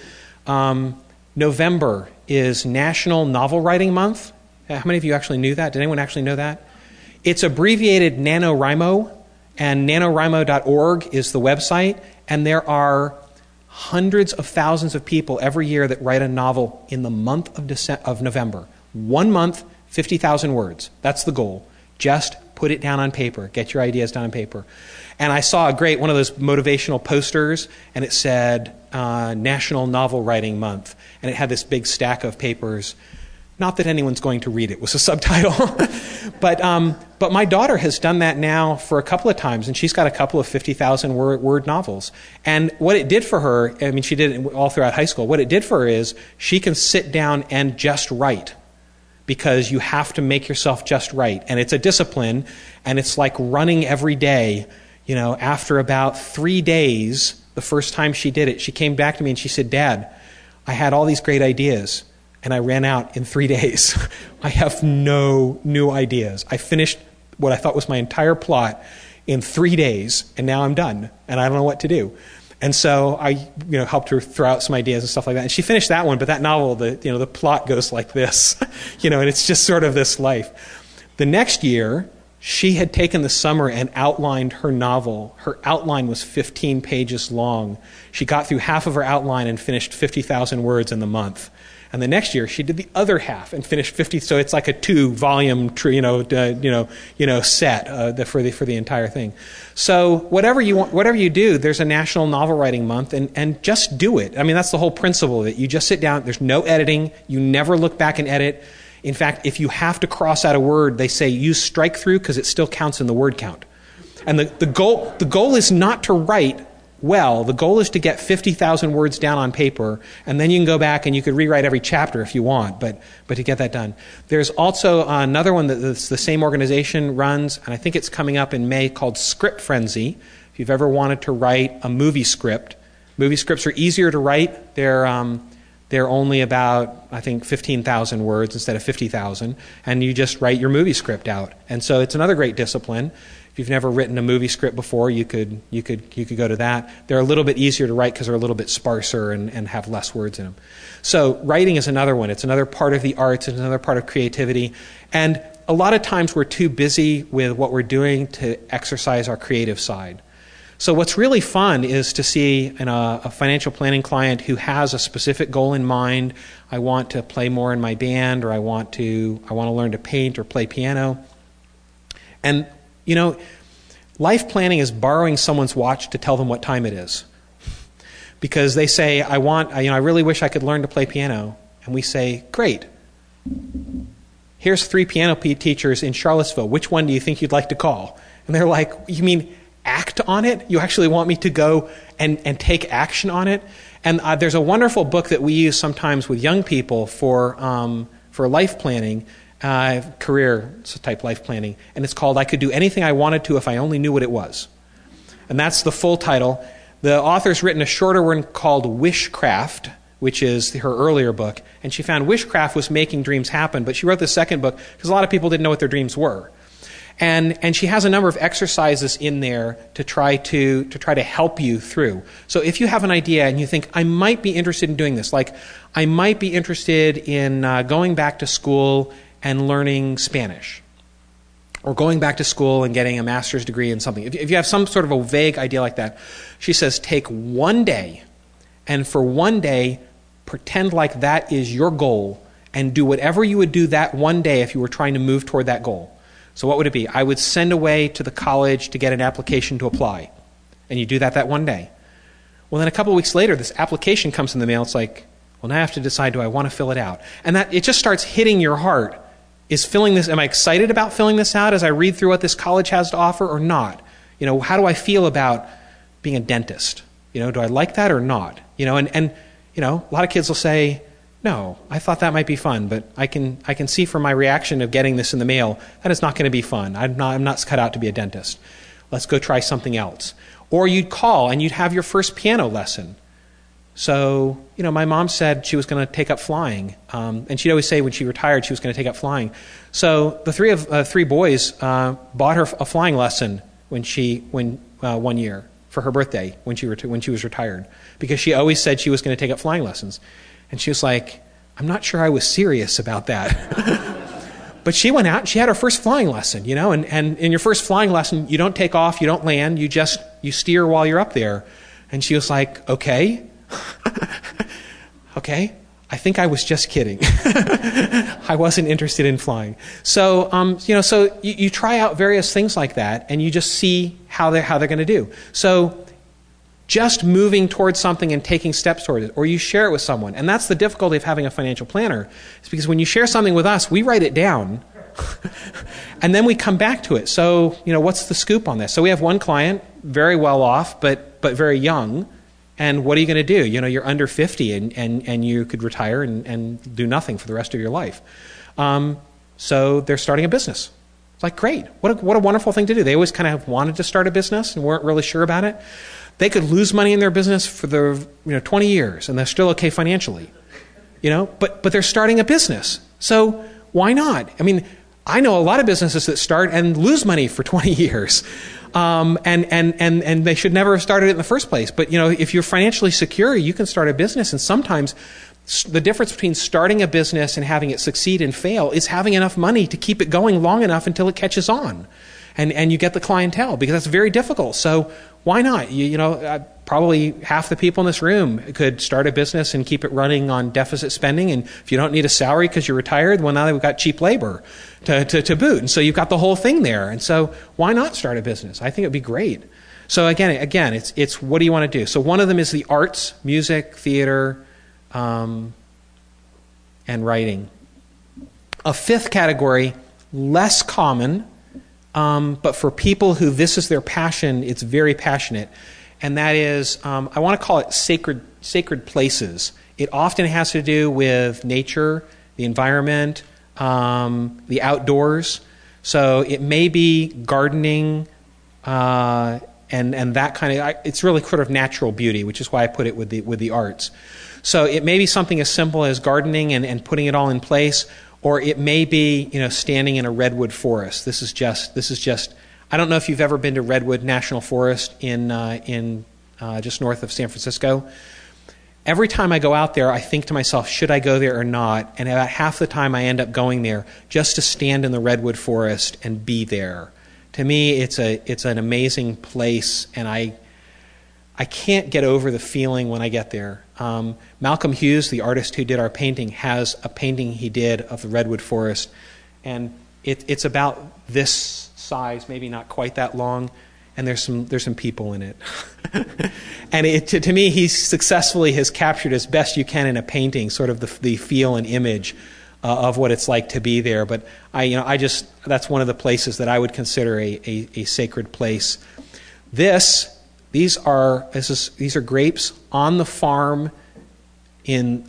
C: November is National Novel Writing Month. How many of you actually knew that? Did anyone actually know that? It's abbreviated NaNoWriMo. And NaNoWriMo.org is the website, and there are hundreds of thousands of people every year that write a novel in the month of November. 1 month, 50,000 words. That's the goal. Just put it down on paper. Get your ideas down on paper. And I saw one of those motivational posters, and it said National Novel Writing Month, and it had this big stack of papers. Not that anyone's going to read it was a subtitle. But my daughter has done that now for a couple of times, and she's got a couple of 50,000 word novels. And what it did for her, I mean, she did it all throughout high school, what it did for her is she can sit down and just write, because you have to make yourself just write. And it's a discipline, and it's like running every day. You know, after about 3 days, the first time she did it, she came back to me and she said, "Dad, I had all these great ideas, and I ran out in 3 days. I have no new ideas. I finished what I thought was my entire plot in 3 days, and now I'm done, and I don't know what to do." And so I, helped her throw out some ideas and stuff like that. And she finished that one, but that novel, the plot goes like this, and it's just sort of this life. The next year, she had taken the summer and outlined her novel. Her outline was 15 pages long. She got through half of her outline and finished 50,000 words in the month. And the next year, she did the other half and finished 50. So it's like a 2-volume, set for the entire thing. So whatever you do, there's a National Novel Writing Month, and just do it. I mean, that's the whole principle of it. You just sit down. There's no editing. You never look back and edit. In fact, if you have to cross out a word, they say use strike through because it still counts in the word count. And the goal is not to write well. The goal is to get 50,000 words down on paper, and then you can go back and you could rewrite every chapter if you want, but to get that done. There's also another one that the same organization runs, and I think it's coming up in May, called Script Frenzy. If you've ever wanted to write a movie script, movie scripts are easier to write. They're only about, I think, 15,000 words instead of 50,000, and you just write your movie script out. And so it's another great discipline. If you've never written a movie script before, you could go to that. They're a little bit easier to write because they're a little bit sparser and have less words in them. So writing is another one. It's another part of the arts. It's another part of creativity. And a lot of times we're too busy with what we're doing to exercise our creative side. So what's really fun is to see a financial planning client who has a specific goal in mind. I want to play more in my band, or I want to learn to paint or play piano. And life planning is borrowing someone's watch to tell them what time it is. Because they say, I really wish I could learn to play piano. And we say, great. Here's 3 piano teachers in Charlottesville. Which one do you think you'd like to call? And they're like, you mean act on it? You actually want me to go and take action on it? And there's a wonderful book that we use sometimes with young people for life planning, career type life planning, and it's called I Could Do Anything I Wanted to If I Only Knew What It Was. And that's the full title. The author's written a shorter one called Wishcraft, which is her earlier book, and she found wishcraft was making dreams happen, but she wrote the second book because a lot of people didn't know what their dreams were. And she has a number of exercises in there to try to help you through. So if you have an idea and you think, I might be interested in doing this, like I might be interested in going back to school and learning Spanish, or going back to school and getting a master's degree in something. If you have some sort of a vague idea like that, she says take one day, and for one day, pretend like that is your goal, and do whatever you would do that one day if you were trying to move toward that goal. So what would it be? I would send away to the college to get an application to apply. And you do that one day. Well, then a couple of weeks later, this application comes in the mail. It's like, well, now I have to decide, do I want to fill it out? And that it just starts hitting your heart. Am I excited about filling this out as I read through what this college has to offer or not? How do I feel about being a dentist? Do I like that or not? And a lot of kids will say, no, I thought that might be fun, but I can see from my reaction of getting this in the mail that it's not going to be fun. I'm not cut out to be a dentist. Let's go try something else. Or you'd call and you'd have your first piano lesson. So, my mom said she was going to take up flying, and she'd always say when she retired she was going to take up flying. So the three boys bought her a flying lesson one year for her birthday when she was retired, because she always said she was going to take up flying lessons. And she was like, I'm not sure I was serious about that. But she went out and she had her first flying lesson, and in your first flying lesson, you don't take off, you don't land, you steer while you're up there. And she was like, okay, I think I was just kidding. I wasn't interested in flying. So, so you try out various things like that, and you just see how they're going to do. So just moving towards something and taking steps towards it, or you share it with someone. And that's the difficulty of having a financial planner, is because when you share something with us, we write it down, and then we come back to it. So, what's the scoop on this? So we have one client, very well off, but very young, and what are you going to do? You're under 50, and you could retire and do nothing for the rest of your life. So they're starting a business. It's like, great. What a wonderful thing to do. They always kind of wanted to start a business and weren't really sure about it. They could lose money in their business for 20 years, and they're still okay financially. But they're starting a business. So why not? I mean, I know a lot of businesses that start and lose money for 20 years. And they should never have started it in the first place. But, if you're financially secure, you can start a business. And sometimes the difference between starting a business and having it succeed and fail is having enough money to keep it going long enough until it catches on. And you get the clientele, because that's very difficult. So why not? Probably half the people in this room could start a business and keep it running on deficit spending. And if you don't need a salary because you're retired, well, now we've got cheap labor to boot. And so you've got the whole thing there. And so why not start a business? I think it'd be great. So again, it's what do you want to do? So one of them is the arts, music, theater, and writing. A fifth category, less common, but for people who this is their passion, it's very passionate. And that is, I want to call it sacred places. It often has to do with nature, the environment, the outdoors. So it may be gardening, and that kind of. It's really sort of natural beauty, which is why I put it with the arts. So it may be something as simple as gardening and putting it all in place, or it may be standing in a redwood forest. This is just. I don't know if you've ever been to Redwood National Forest in just north of San Francisco. Every time I go out there, I think to myself, should I go there or not? And about half the time I end up going there just to stand in the redwood forest and be there. To me, it's an amazing place, and I can't get over the feeling when I get there. Malcolm Hughes, the artist who did our painting, has a painting he did of the redwood forest, and it's about this size, maybe not quite that long, and there's some people in it. And to me, he successfully has captured as best you can in a painting sort of the feel and image of what it's like to be there. But that's one of the places that I would consider a sacred place. These are grapes on the farm in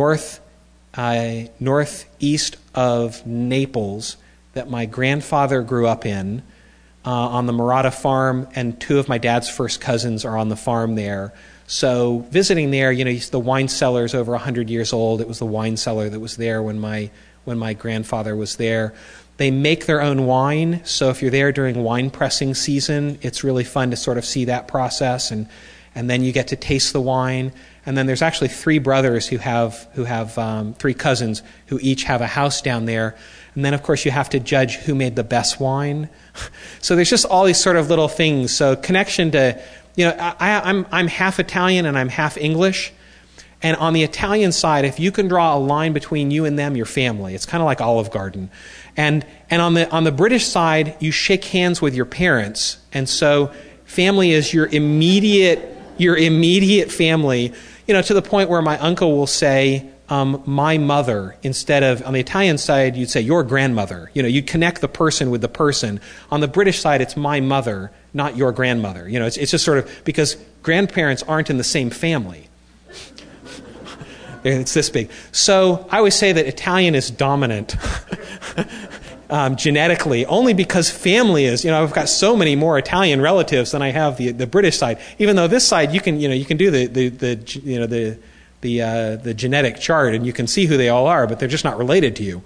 C: northeast of Naples that my grandfather grew up in, on the Murata farm, and two of my dad's first cousins are on the farm there. So visiting there, the wine cellar is over 100 years old. It was the wine cellar that was there when my grandfather was there. They make their own wine, so if you're there during wine pressing season, it's really fun to sort of see that process, and then you get to taste the wine. And then there's actually three brothers who have three cousins who each have a house down there. And then, of course, you have to judge who made the best wine. So there's just all these sort of little things. So connection to, I'm half Italian and I'm half English. And on the Italian side, if you can draw a line between you and them, you're family. It's kind of like Olive Garden. And on the British side, you shake hands with your parents. And so family is your immediate family, to the point where my uncle will say, my mother, instead of, on the Italian side, you'd say your grandmother. You'd connect the person with the person. On the British side, it's my mother, not your grandmother. It's just sort of, because grandparents aren't in the same family. It's this big. So I always say that Italian is dominant genetically, only because family is, I've got so many more Italian relatives than I have the British side. Even though this side, you can do the genetic chart and you can see who they all are, but they're just not related to you.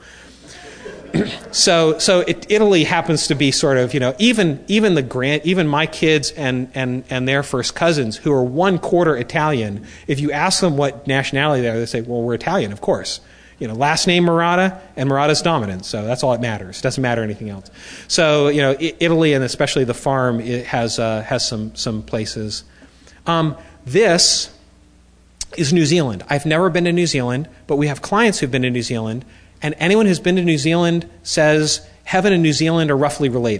C: So Italy happens to be sort of, even my kids and their first cousins who are 1/4 Italian, if you ask them what nationality they are, they say, well, we're Italian, of course. Last name Murata, and Murata's dominant, so that's all that matters. It doesn't matter anything else. So, Italy, and especially the farm, it has some places. This is New Zealand. I've never been to New Zealand, but we have clients who've been to New Zealand, and anyone who's been to New Zealand says heaven and New Zealand are roughly related.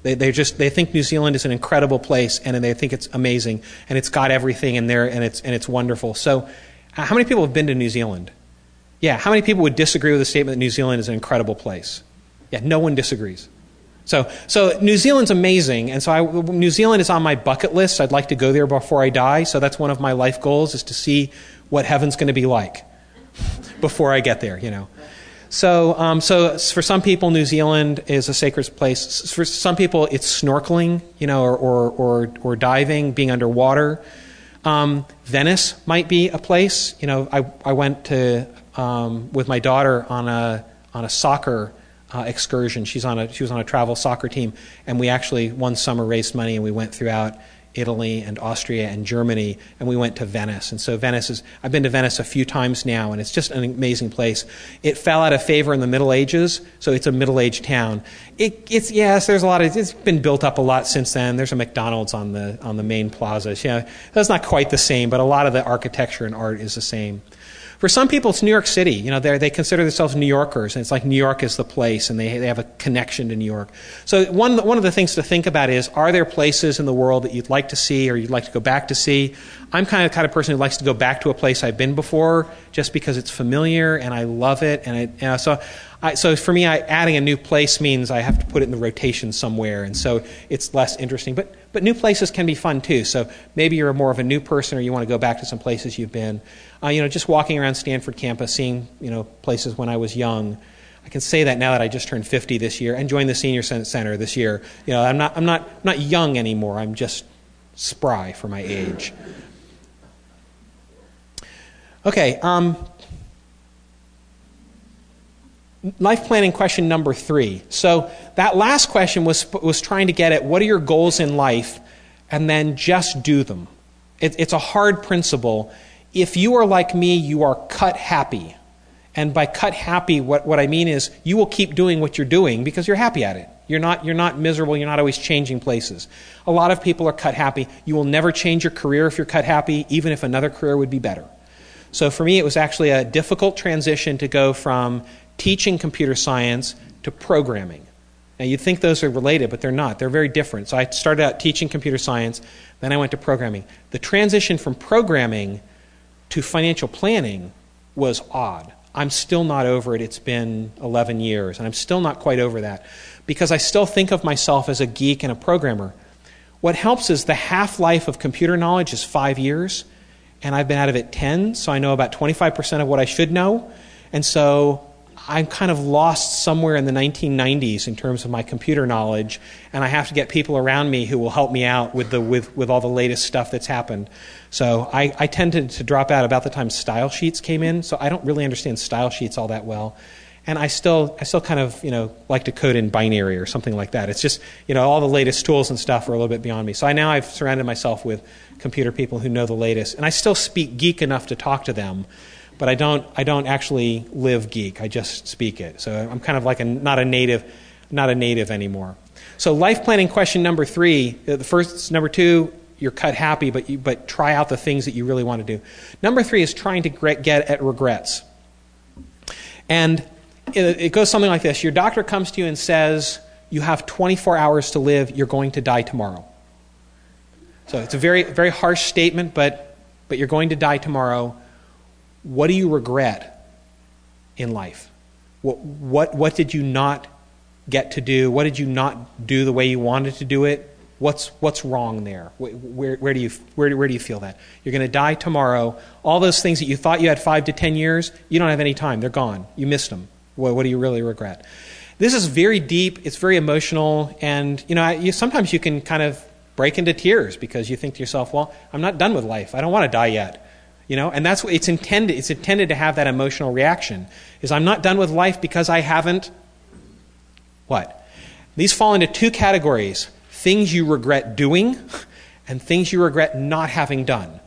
C: They think New Zealand is an incredible place, and they think it's amazing, and it's got everything in there, and it's wonderful. So, how many people have been to New Zealand? Yeah, how many people would disagree with the statement that New Zealand is an incredible place? Yeah, no one disagrees. So New Zealand's amazing, and so New Zealand is on my bucket list. I'd like to go there before I die, so that's one of my life goals, is to see what heaven's going to be like before I get there, So for some people, New Zealand is a sacred place. For some people, it's snorkeling, or diving, being underwater. Venice might be a place. I went to with my daughter on a soccer excursion. She was on a travel soccer team, and we actually one summer raised money, and we went throughout Italy and Austria and Germany, and we went to Venice. And so I've been to Venice a few times now, and it's just an amazing place. It fell out of favor in the Middle Ages, so it's a middle-aged town. It's been built up a lot since then. There's a McDonald's on the main plaza. That's not quite the same, but a lot of the architecture and art is the same. For some people, it's New York City. They consider themselves New Yorkers, and it's like New York is the place, and they have a connection to New York. So one of the things to think about is, are there places in the world that you'd like to see or you'd like to go back to see? I'm kind of person who likes to go back to a place I've been before just because it's familiar and I love it. So for me, adding a new place means I have to put it in the rotation somewhere, and so it's less interesting. But new places can be fun too. So maybe you're more of a new person, or you want to go back to some places you've been. Just walking around Stanford campus, seeing places when I was young. I can say that now that I just turned 50 this year and joined the senior center this year. I'm not young anymore. I'm just spry for my age. Okay. Life planning question number 3. So that last question was trying to get at what are your goals in life, and then just do them. It's a hard principle. If you are like me, you are cut happy. And by cut happy, what I mean is you will keep doing what you're doing because you're happy at it. You're not miserable. You're not always changing places. A lot of people are cut happy. You will never change your career if you're cut happy, even if another career would be better. So for me, it was actually a difficult transition to go from teaching computer science to programming. Now, you'd think those are related, but they're not. They're very different. So I started out teaching computer science, then I went to programming. The transition from programming to financial planning was odd. I'm still not over it. It's been 11 years, and I'm still not quite over that because I still think of myself as a geek and a programmer. What helps is the half-life of computer knowledge is 5 years, and I've been out of it 10, so I know about 25% of what I should know. And so I'm kind of lost somewhere in the 1990s in terms of my computer knowledge, and I have to get people around me who will help me out with all the latest stuff that's happened. So I tended to drop out about the time style sheets came in, so I don't really understand style sheets all that well. And I still kind of, like to code in binary or something like that. It's just, all the latest tools and stuff are a little bit beyond me. So now I've surrounded myself with computer people who know the latest, and I still speak geek enough to talk to them. But I don't actually live geek. I just speak it. So I'm kind of like not a native anymore. So life planning question number 3. The first, number 2, you're cut happy, but try out the things that you really want to do. Number 3 is trying to get at regrets. And it goes something like this. Your doctor comes to you and says, you have 24 hours to live. You're going to die tomorrow. So it's a very, very harsh statement, but you're going to die tomorrow. What do you regret in life? What did you not get to do? What did you not do the way you wanted to do it? What's wrong there? Where do you feel that? You're going to die tomorrow. All those things that you thought you had 5 to 10 years, you don't have any time. They're gone. You missed them. What do you really regret? This is very deep. It's very emotional, and sometimes you can kind of break into tears because you think to yourself, "Well, I'm not done with life. I don't want to die yet." And that's what it's intended. It's intended to have that emotional reaction. Is I'm not done with life because I haven't. What? These fall into 2 categories: things you regret doing, and things you regret not having done.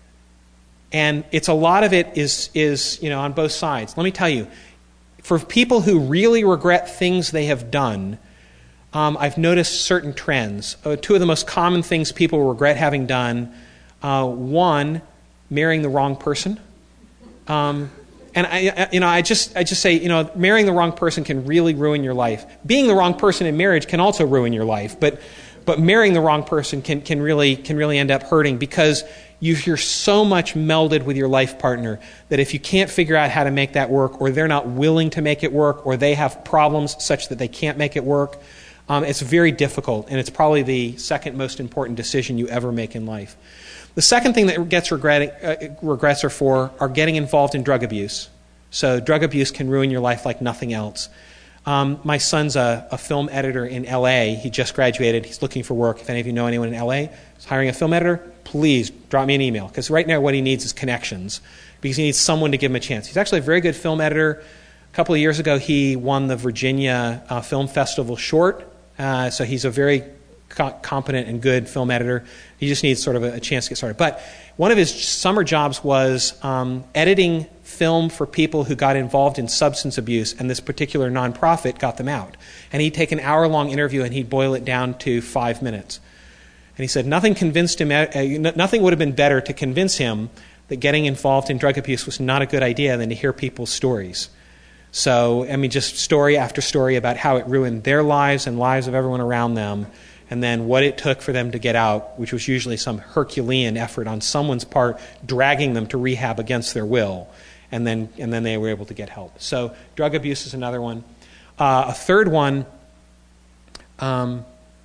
C: And it's a lot of it is on both sides. Let me tell you, for people who really regret things they have done, I've noticed certain trends. 2 of the most common things people regret having done. One, marrying the wrong person. And And I just say, marrying the wrong person can really ruin your life. Being the wrong person in marriage can also ruin your life, but marrying the wrong person can really end up hurting, because you're so much melded with your life partner that if you can't figure out how to make that work, or they're not willing to make it work, or they have problems such that they can't make it work, it's very difficult, and it's probably the second most important decision you ever make in life. The second thing that gets regrets are getting involved in drug abuse. So drug abuse can ruin your life like nothing else. My son's a film editor in L.A. He just graduated. He's looking for work. If any of you know anyone in L.A. who's hiring a film editor, please drop me an email, because right now what he needs is connections, because he needs someone to give him a chance. He's actually a very good film editor. A couple of years ago, he won the Virginia Film Festival short, so he's a very competent and good film editor. He just needs sort of a chance to get started. But one of his summer jobs was editing film for people who got involved in substance abuse, and this particular nonprofit got them out. And he'd take an hour-long interview and he'd boil it down to 5 minutes. And he said nothing would have been better to convince him that getting involved in drug abuse was not a good idea than to hear people's stories. So, just story after story about how it ruined their lives and lives of everyone around them, and then what it took for them to get out, which was usually some Herculean effort on someone's part, dragging them to rehab against their will, and then they were able to get help. So drug abuse is another one. A third one, I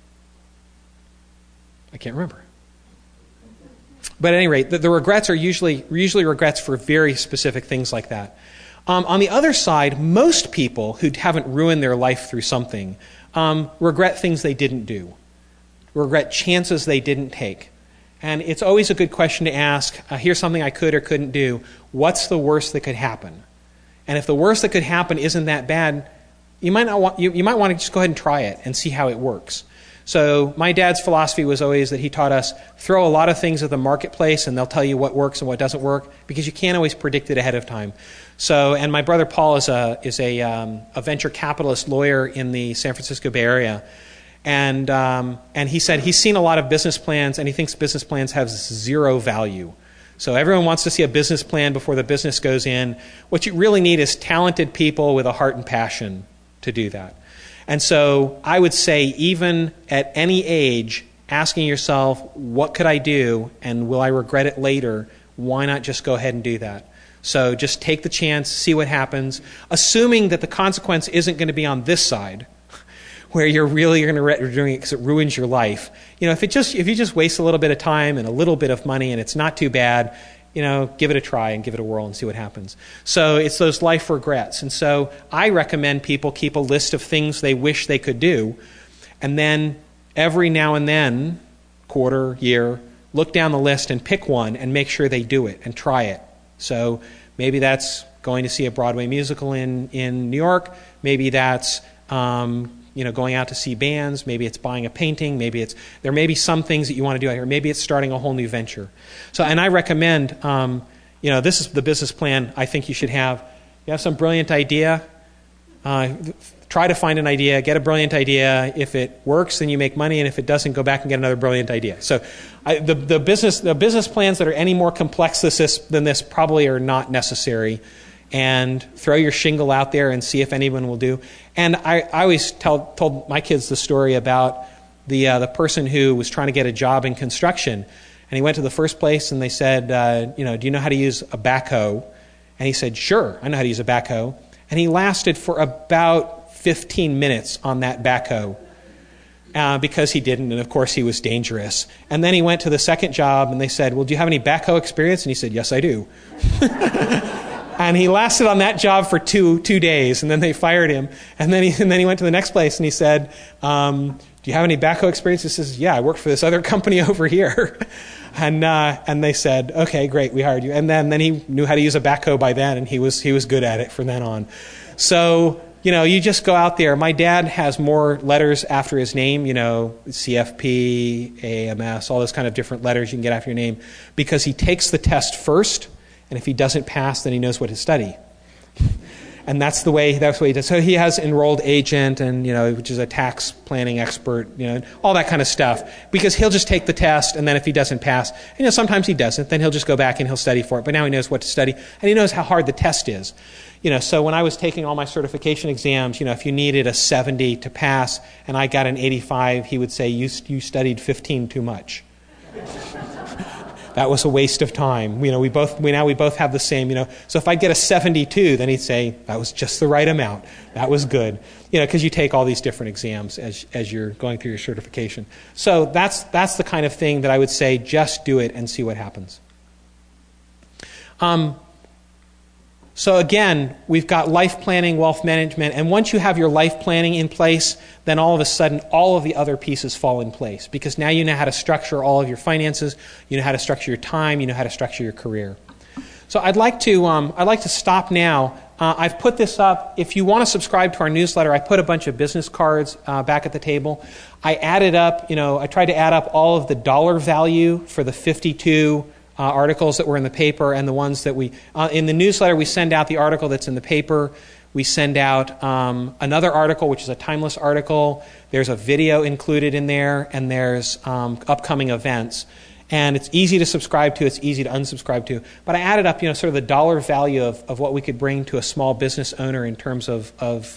C: can't remember. But at any rate, the regrets are usually regrets for very specific things like that. On the other side, most people who haven't ruined their life through something regret things they didn't do, regret chances they didn't take. And it's always a good question to ask, here's something I could or couldn't do. What's the worst that could happen? And if the worst that could happen isn't that bad, you might want to just go ahead and try it and see how it works. So my dad's philosophy was always that he taught us, throw a lot of things at the marketplace and they'll tell you what works and what doesn't work, because you can't always predict it ahead of time. So, and my brother Paul is a venture capitalist lawyer in the San Francisco Bay Area. And he said he's seen a lot of business plans, and he thinks business plans have zero value. So everyone wants to see a business plan before the business goes in. What you really need is talented people with a heart and passion to do that. And so I would say, even at any age, asking yourself, what could I do, and will I regret it later? Why not just go ahead and do that? So just take the chance, see what happens, assuming that the consequence isn't going to be on this side, where you're really going to regret doing it because it ruins your life. If you just waste a little bit of time and a little bit of money and it's not too bad, give it a try and give it a whirl and see what happens. So it's those life regrets. And so I recommend people keep a list of things they wish they could do, and then every now and then, quarter, year, look down the list and pick one and make sure they do it and try it. So maybe that's going to see a Broadway musical in New York. Maybe that's going out to see bands. Maybe it's buying a painting. There may be some things that you want to do out here. Maybe it's starting a whole new venture. So, and I recommend, this is the business plan I think you should have. You have some brilliant idea. Try to find an idea, get a brilliant idea. If it works, then you make money, and if it doesn't, go back and get another brilliant idea. So the business plans that are any more complex than this probably are not necessary. And throw your shingle out there and see if anyone will do. And I always told my kids the story about the person who was trying to get a job in construction. And he went to the first place and they said, do you know how to use a backhoe? And he said, sure, I know how to use a backhoe. And he lasted for about 15 minutes on that backhoe because he didn't, and of course he was dangerous. And then he went to the second job and they said, well, do you have any backhoe experience? And he said, yes, I do. And he lasted on that job for two days, and then they fired him. And then he went to the next place, and he said, "Do you have any backhoe experience?" He says, "Yeah, I work for this other company over here." And they said, "Okay, great, we hired you." And then he knew how to use a backhoe by then, and he was good at it from then on. So you just go out there. My dad has more letters after his name, CFP, AMS, all those kind of different letters you can get after your name, because he takes the test first. And if he doesn't pass, then he knows what to study. And that's the way he does. So he has enrolled agent and, which is a tax planning expert, all that kind of stuff. Because he'll just take the test, and then if he doesn't pass, sometimes he doesn't, then he'll just go back and he'll study for it. But now he knows what to study, and he knows how hard the test is. So when I was taking all my certification exams, if you needed a 70 to pass and I got an 85, he would say, you studied 15 too much. That was a waste of time. We both have the same, So if I'd get a 72, then he'd say, that was just the right amount. That was good. Because you take all these different exams as you're going through your certification. So that's the kind of thing that I would say, just do it and see what happens. So again, we've got life planning, wealth management, and once you have your life planning in place, then all of a sudden all of the other pieces fall in place because now you know how to structure all of your finances, you know how to structure your time, you know how to structure your career. So I'd like to stop now. I've put this up. If you want to subscribe to our newsletter, I put a bunch of business cards back at the table. I added up, I tried to add up all of the dollar value for the 52 articles that were in the paper and the ones that we... in the newsletter, we send out the article that's in the paper. We send out another article, which is a timeless article. There's a video included in there, and there's upcoming events. And it's easy to subscribe to. It's easy to unsubscribe to. But I added up, sort of the dollar value of what we could bring to a small business owner in terms of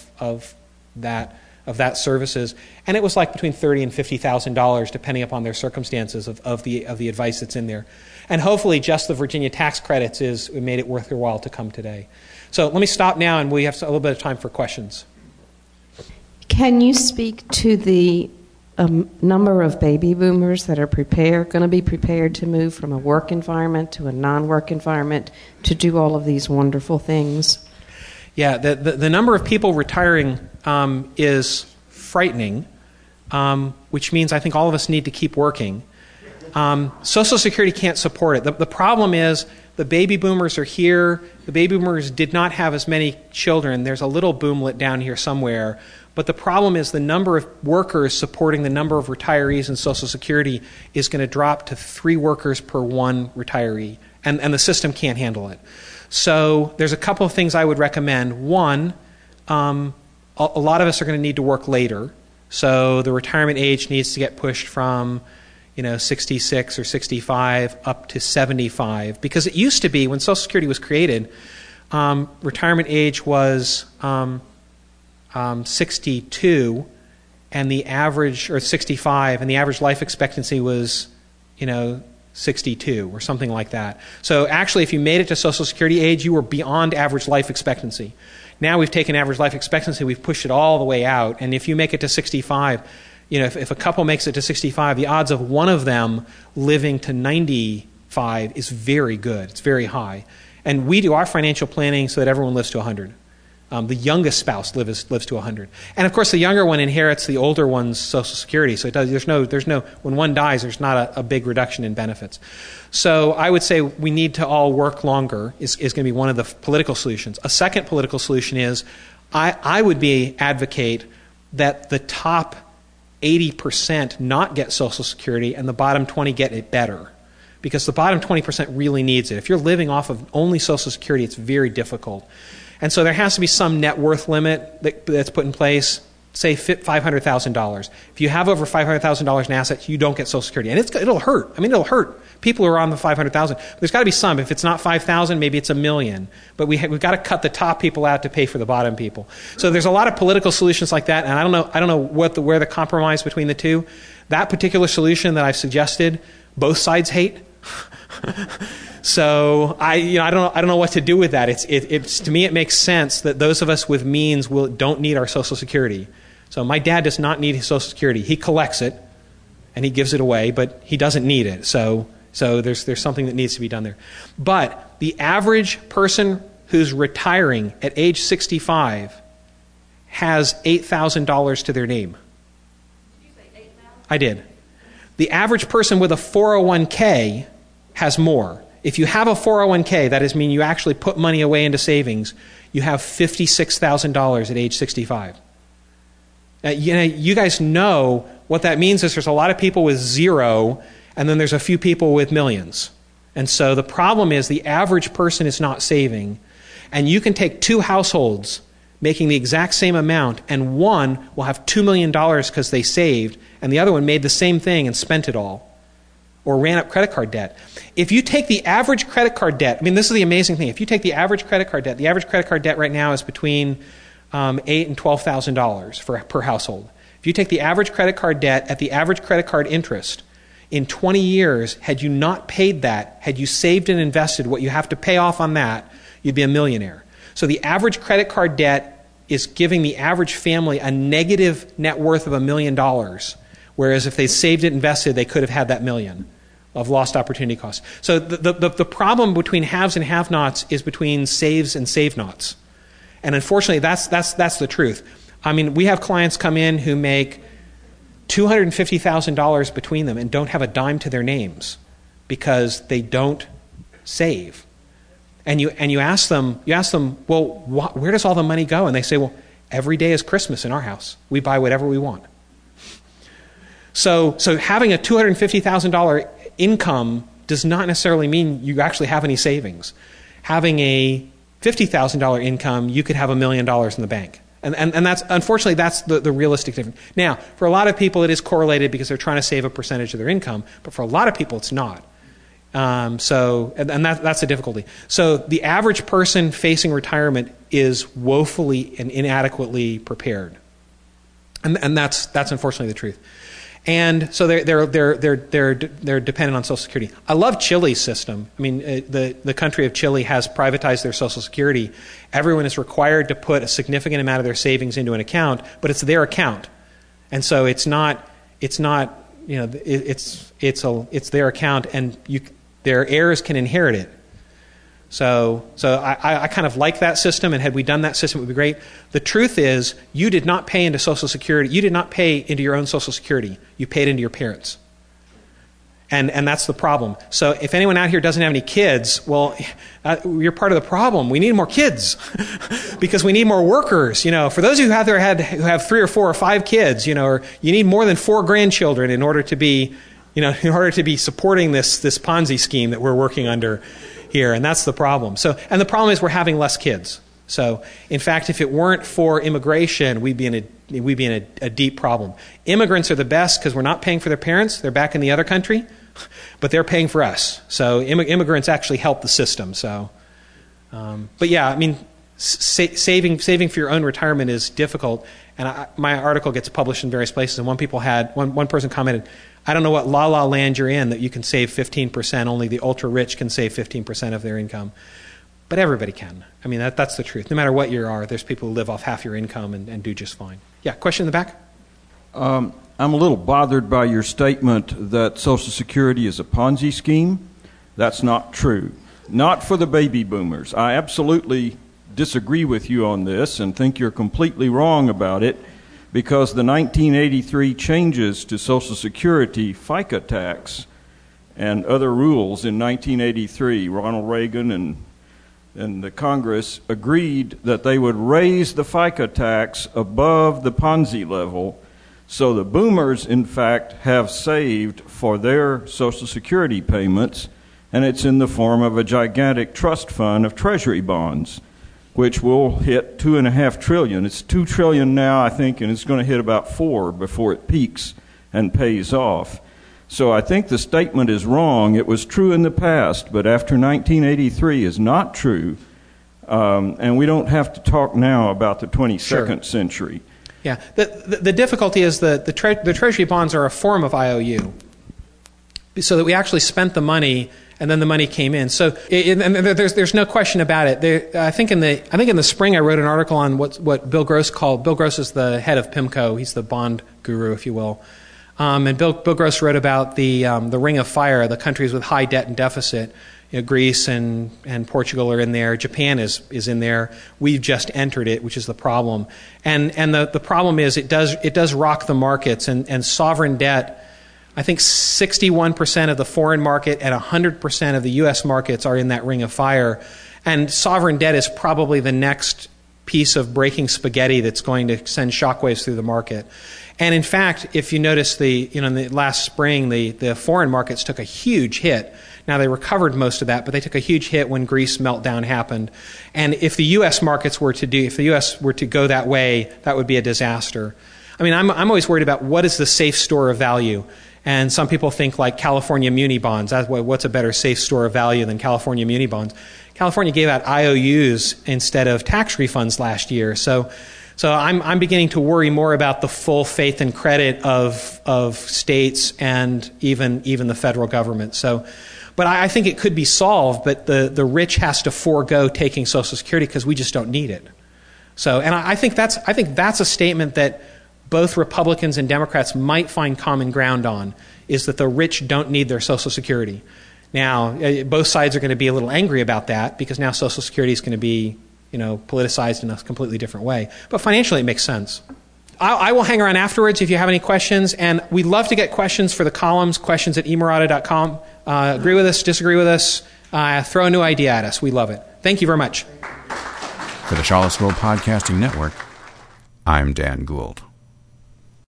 C: that services, and it was like between $30,000 and $50,000, depending upon their circumstances of the advice that's in there. And hopefully, just the Virginia tax credits made it worth your while to come today. So let me stop now, and we have a little bit of time for questions.
D: Can you speak to the number of baby boomers that are going to be prepared to move from a work environment to a non-work environment to do all of these wonderful things?
C: Yeah, the number of people retiring is frightening, which means I think all of us need to keep working. Social Security can't support it. The problem is the baby boomers are here. The baby boomers did not have as many children. There's a little boomlet down here somewhere. But the problem is the number of workers supporting the number of retirees in Social Security is going to drop to 3 workers per 1 retiree. And the system can't handle it. So there's a couple of things I would recommend. One, a lot of us are going to need to work later. So the retirement age needs to get pushed from 66 or 65 up to 75. Because it used to be, when Social Security was created, retirement age was 62, and the average, or 65, and the average life expectancy was, 62 or something like that. So actually, if you made it to Social Security age, you were beyond average life expectancy. Now we've taken average life expectancy, we've pushed it all the way out, and if you make it to 65, if a couple makes it to 65, the odds of one of them living to 95 is very good. It's very high. And we do our financial planning so that everyone lives to 100. The youngest spouse lives to 100. And of course, the younger one inherits the older one's Social Security. So there's no when one dies, there's not a big reduction in benefits. So I would say we need to all work longer is going to be one of the political solutions. A second political solution is I would advocate that the top 80% not get Social Security and the bottom 20 get it better. Because the bottom 20% really needs it. If you're living off of only Social Security, it's very difficult. And so there has to be some net worth limit that's put in place, say $500,000. If you have over $500,000 in assets, you don't get Social Security. And it'll hurt. I mean, it'll hurt. People who are on the $500,000. There's got to be some. If it's not $5,000, maybe it's $1 million. But we've got to cut the top people out to pay for the bottom people. So there's a lot of political solutions like that, and I don't know where the compromise between the two. That particular solution that I've suggested, both sides hate. So I don't know what to do with that. It's to me it makes sense that those of us with means don't need our Social Security. So my dad does not need his Social Security. He collects it and he gives it away, but he doesn't need it. So there's something that needs to be done there. But the average person who's retiring at age 65 has $8,000 to their name.
E: Did you say 8,000?
C: I did. The average person with a 401k has more. If you have a 401k, that is mean you actually put money away into savings, you have $56,000 at age 65. You guys know what that means is there's a lot of people with zero, and then there's a few people with millions. And so the problem is the average person is not saving. And you can take two households making the exact same amount, and one will have $2 million because they saved, and the other one made the same thing and spent it all, or ran up credit card debt. If you take the average credit card debt, this is the amazing thing. If you take the average credit card debt, the average credit card debt right now is between $8,000 and $12,000 per household. If you take the average credit card debt at the average credit card interest, in 20 years, had you not paid that, had you saved and invested what you have to pay off on that, you'd be a millionaire. So the average credit card debt is giving the average family a negative net worth of $1 million, whereas if they saved it and invested, they could have had that $1 million of lost opportunity costs. So the problem between haves and have-nots is between saves and save-nots. And unfortunately, that's the truth. We have clients come in who make $250,000 between them and don't have a dime to their names because they don't save. And you ask them, well, where does all the money go? And they say, well, every day is Christmas in our house. We buy whatever we want. So having a $250,000 income does not necessarily mean you actually have any savings. Having a $50,000 income, you could have $1 million in the bank. And that's, unfortunately, that's the realistic difference. Now, for a lot of people, it is correlated because they're trying to save a percentage of their income, but for a lot of people, it's not. That's the difficulty. So the average person facing retirement is woefully and inadequately prepared, and that's unfortunately the truth. And so they're dependent on Social Security. I love Chile's system. The country of Chile has privatized their Social Security. Everyone is required to put a significant amount of their savings into an account, but it's their account, and so it's their account, and their heirs can inherit it. So I kind of like that system, and had we done that system, it would be great. The truth is, you did not pay into Social Security. You did not pay into your own Social Security. You paid into your parents. And that's the problem. So if anyone out here doesn't have any kids, well, you're part of the problem. We need more kids because we need more workers. For those of you who have 3 or 4 or 5 kids, or you need more than 4 grandchildren in order to be, supporting this Ponzi scheme that we're working under here, and that's the problem. And the problem is we're having less kids. So, in fact, if it weren't for immigration, we'd be in a deep problem. Immigrants are the best because we're not paying for their parents; they're back in the other country, but they're paying for us. So, immigrants actually help the system. So, but yeah, saving for your own retirement is difficult. And my article gets published in various places, and one person commented, I don't know what la-la land you're in that you can save 15%. Only the ultra-rich can save 15% of their income. But everybody can. That's the truth. No matter what you are, there's people who live off half your income and do just fine. Yeah, question in the back?
F: I'm a little bothered by your statement that Social Security is a Ponzi scheme. That's not true. Not for the baby boomers. I absolutely disagree with you on this and think you're completely wrong about it, because the 1983 changes to Social Security FICA tax and other rules in 1983, Ronald Reagan and the Congress agreed that they would raise the FICA tax above the Ponzi level. So the boomers, in fact, have saved for their Social Security payments, and it's in the form of a gigantic trust fund of Treasury bonds, which will hit $2.5 trillion. It's $2 trillion now, I think, and it's going to hit about $4 trillion before it peaks and pays off. So I think the statement is wrong. It was true in the past, but after 1983 is not true. And we don't have to talk now about the 22nd century.
C: Yeah, the difficulty is the Treasury bonds are a form of IOU, so that we actually spent the money and then the money came in. So there's no question about it. I think in the spring I wrote an article on what Bill Gross called. Bill Gross is the head of PIMCO. He's the bond guru, if you will. And Bill Gross wrote about the Ring of Fire, the countries with high debt and deficit. Greece and Portugal are in there. Japan is in there. We've just entered it, which is the problem. And the problem is it does rock the markets, and sovereign debt. I think 61% of the foreign market and 100% of the U.S. markets are in that Ring of Fire. And sovereign debt is probably the next piece of breaking spaghetti that's going to send shockwaves through the market. And in fact, if you notice in the last spring, the foreign markets took a huge hit. Now they recovered most of that, but they took a huge hit when Greece meltdown happened. And if the U.S. markets if the U.S. were to go that way, that would be a disaster. I mean, I'm always worried about what is the safe store of value. And some people think like California muni bonds. What's a better safe store of value than California muni bonds? California gave out IOUs instead of tax refunds last year. So I'm beginning to worry more about the full faith and credit of states and even the federal government. But I think it could be solved, but the rich has to forego taking Social Security because we just don't need it. And I think that's a statement that both Republicans and Democrats might find common ground on, is that the rich don't need their Social Security. Now, both sides are going to be a little angry about that because now Social Security is going to be, politicized in a completely different way. But financially, it makes sense. I will hang around afterwards if you have any questions, and we'd love to get questions for the columns, questions@emirata.com. Agree with us, disagree with us, throw a new idea at us. We love it. Thank you very much.
A: For the Charlottesville Podcasting Network, I'm Dan Gould.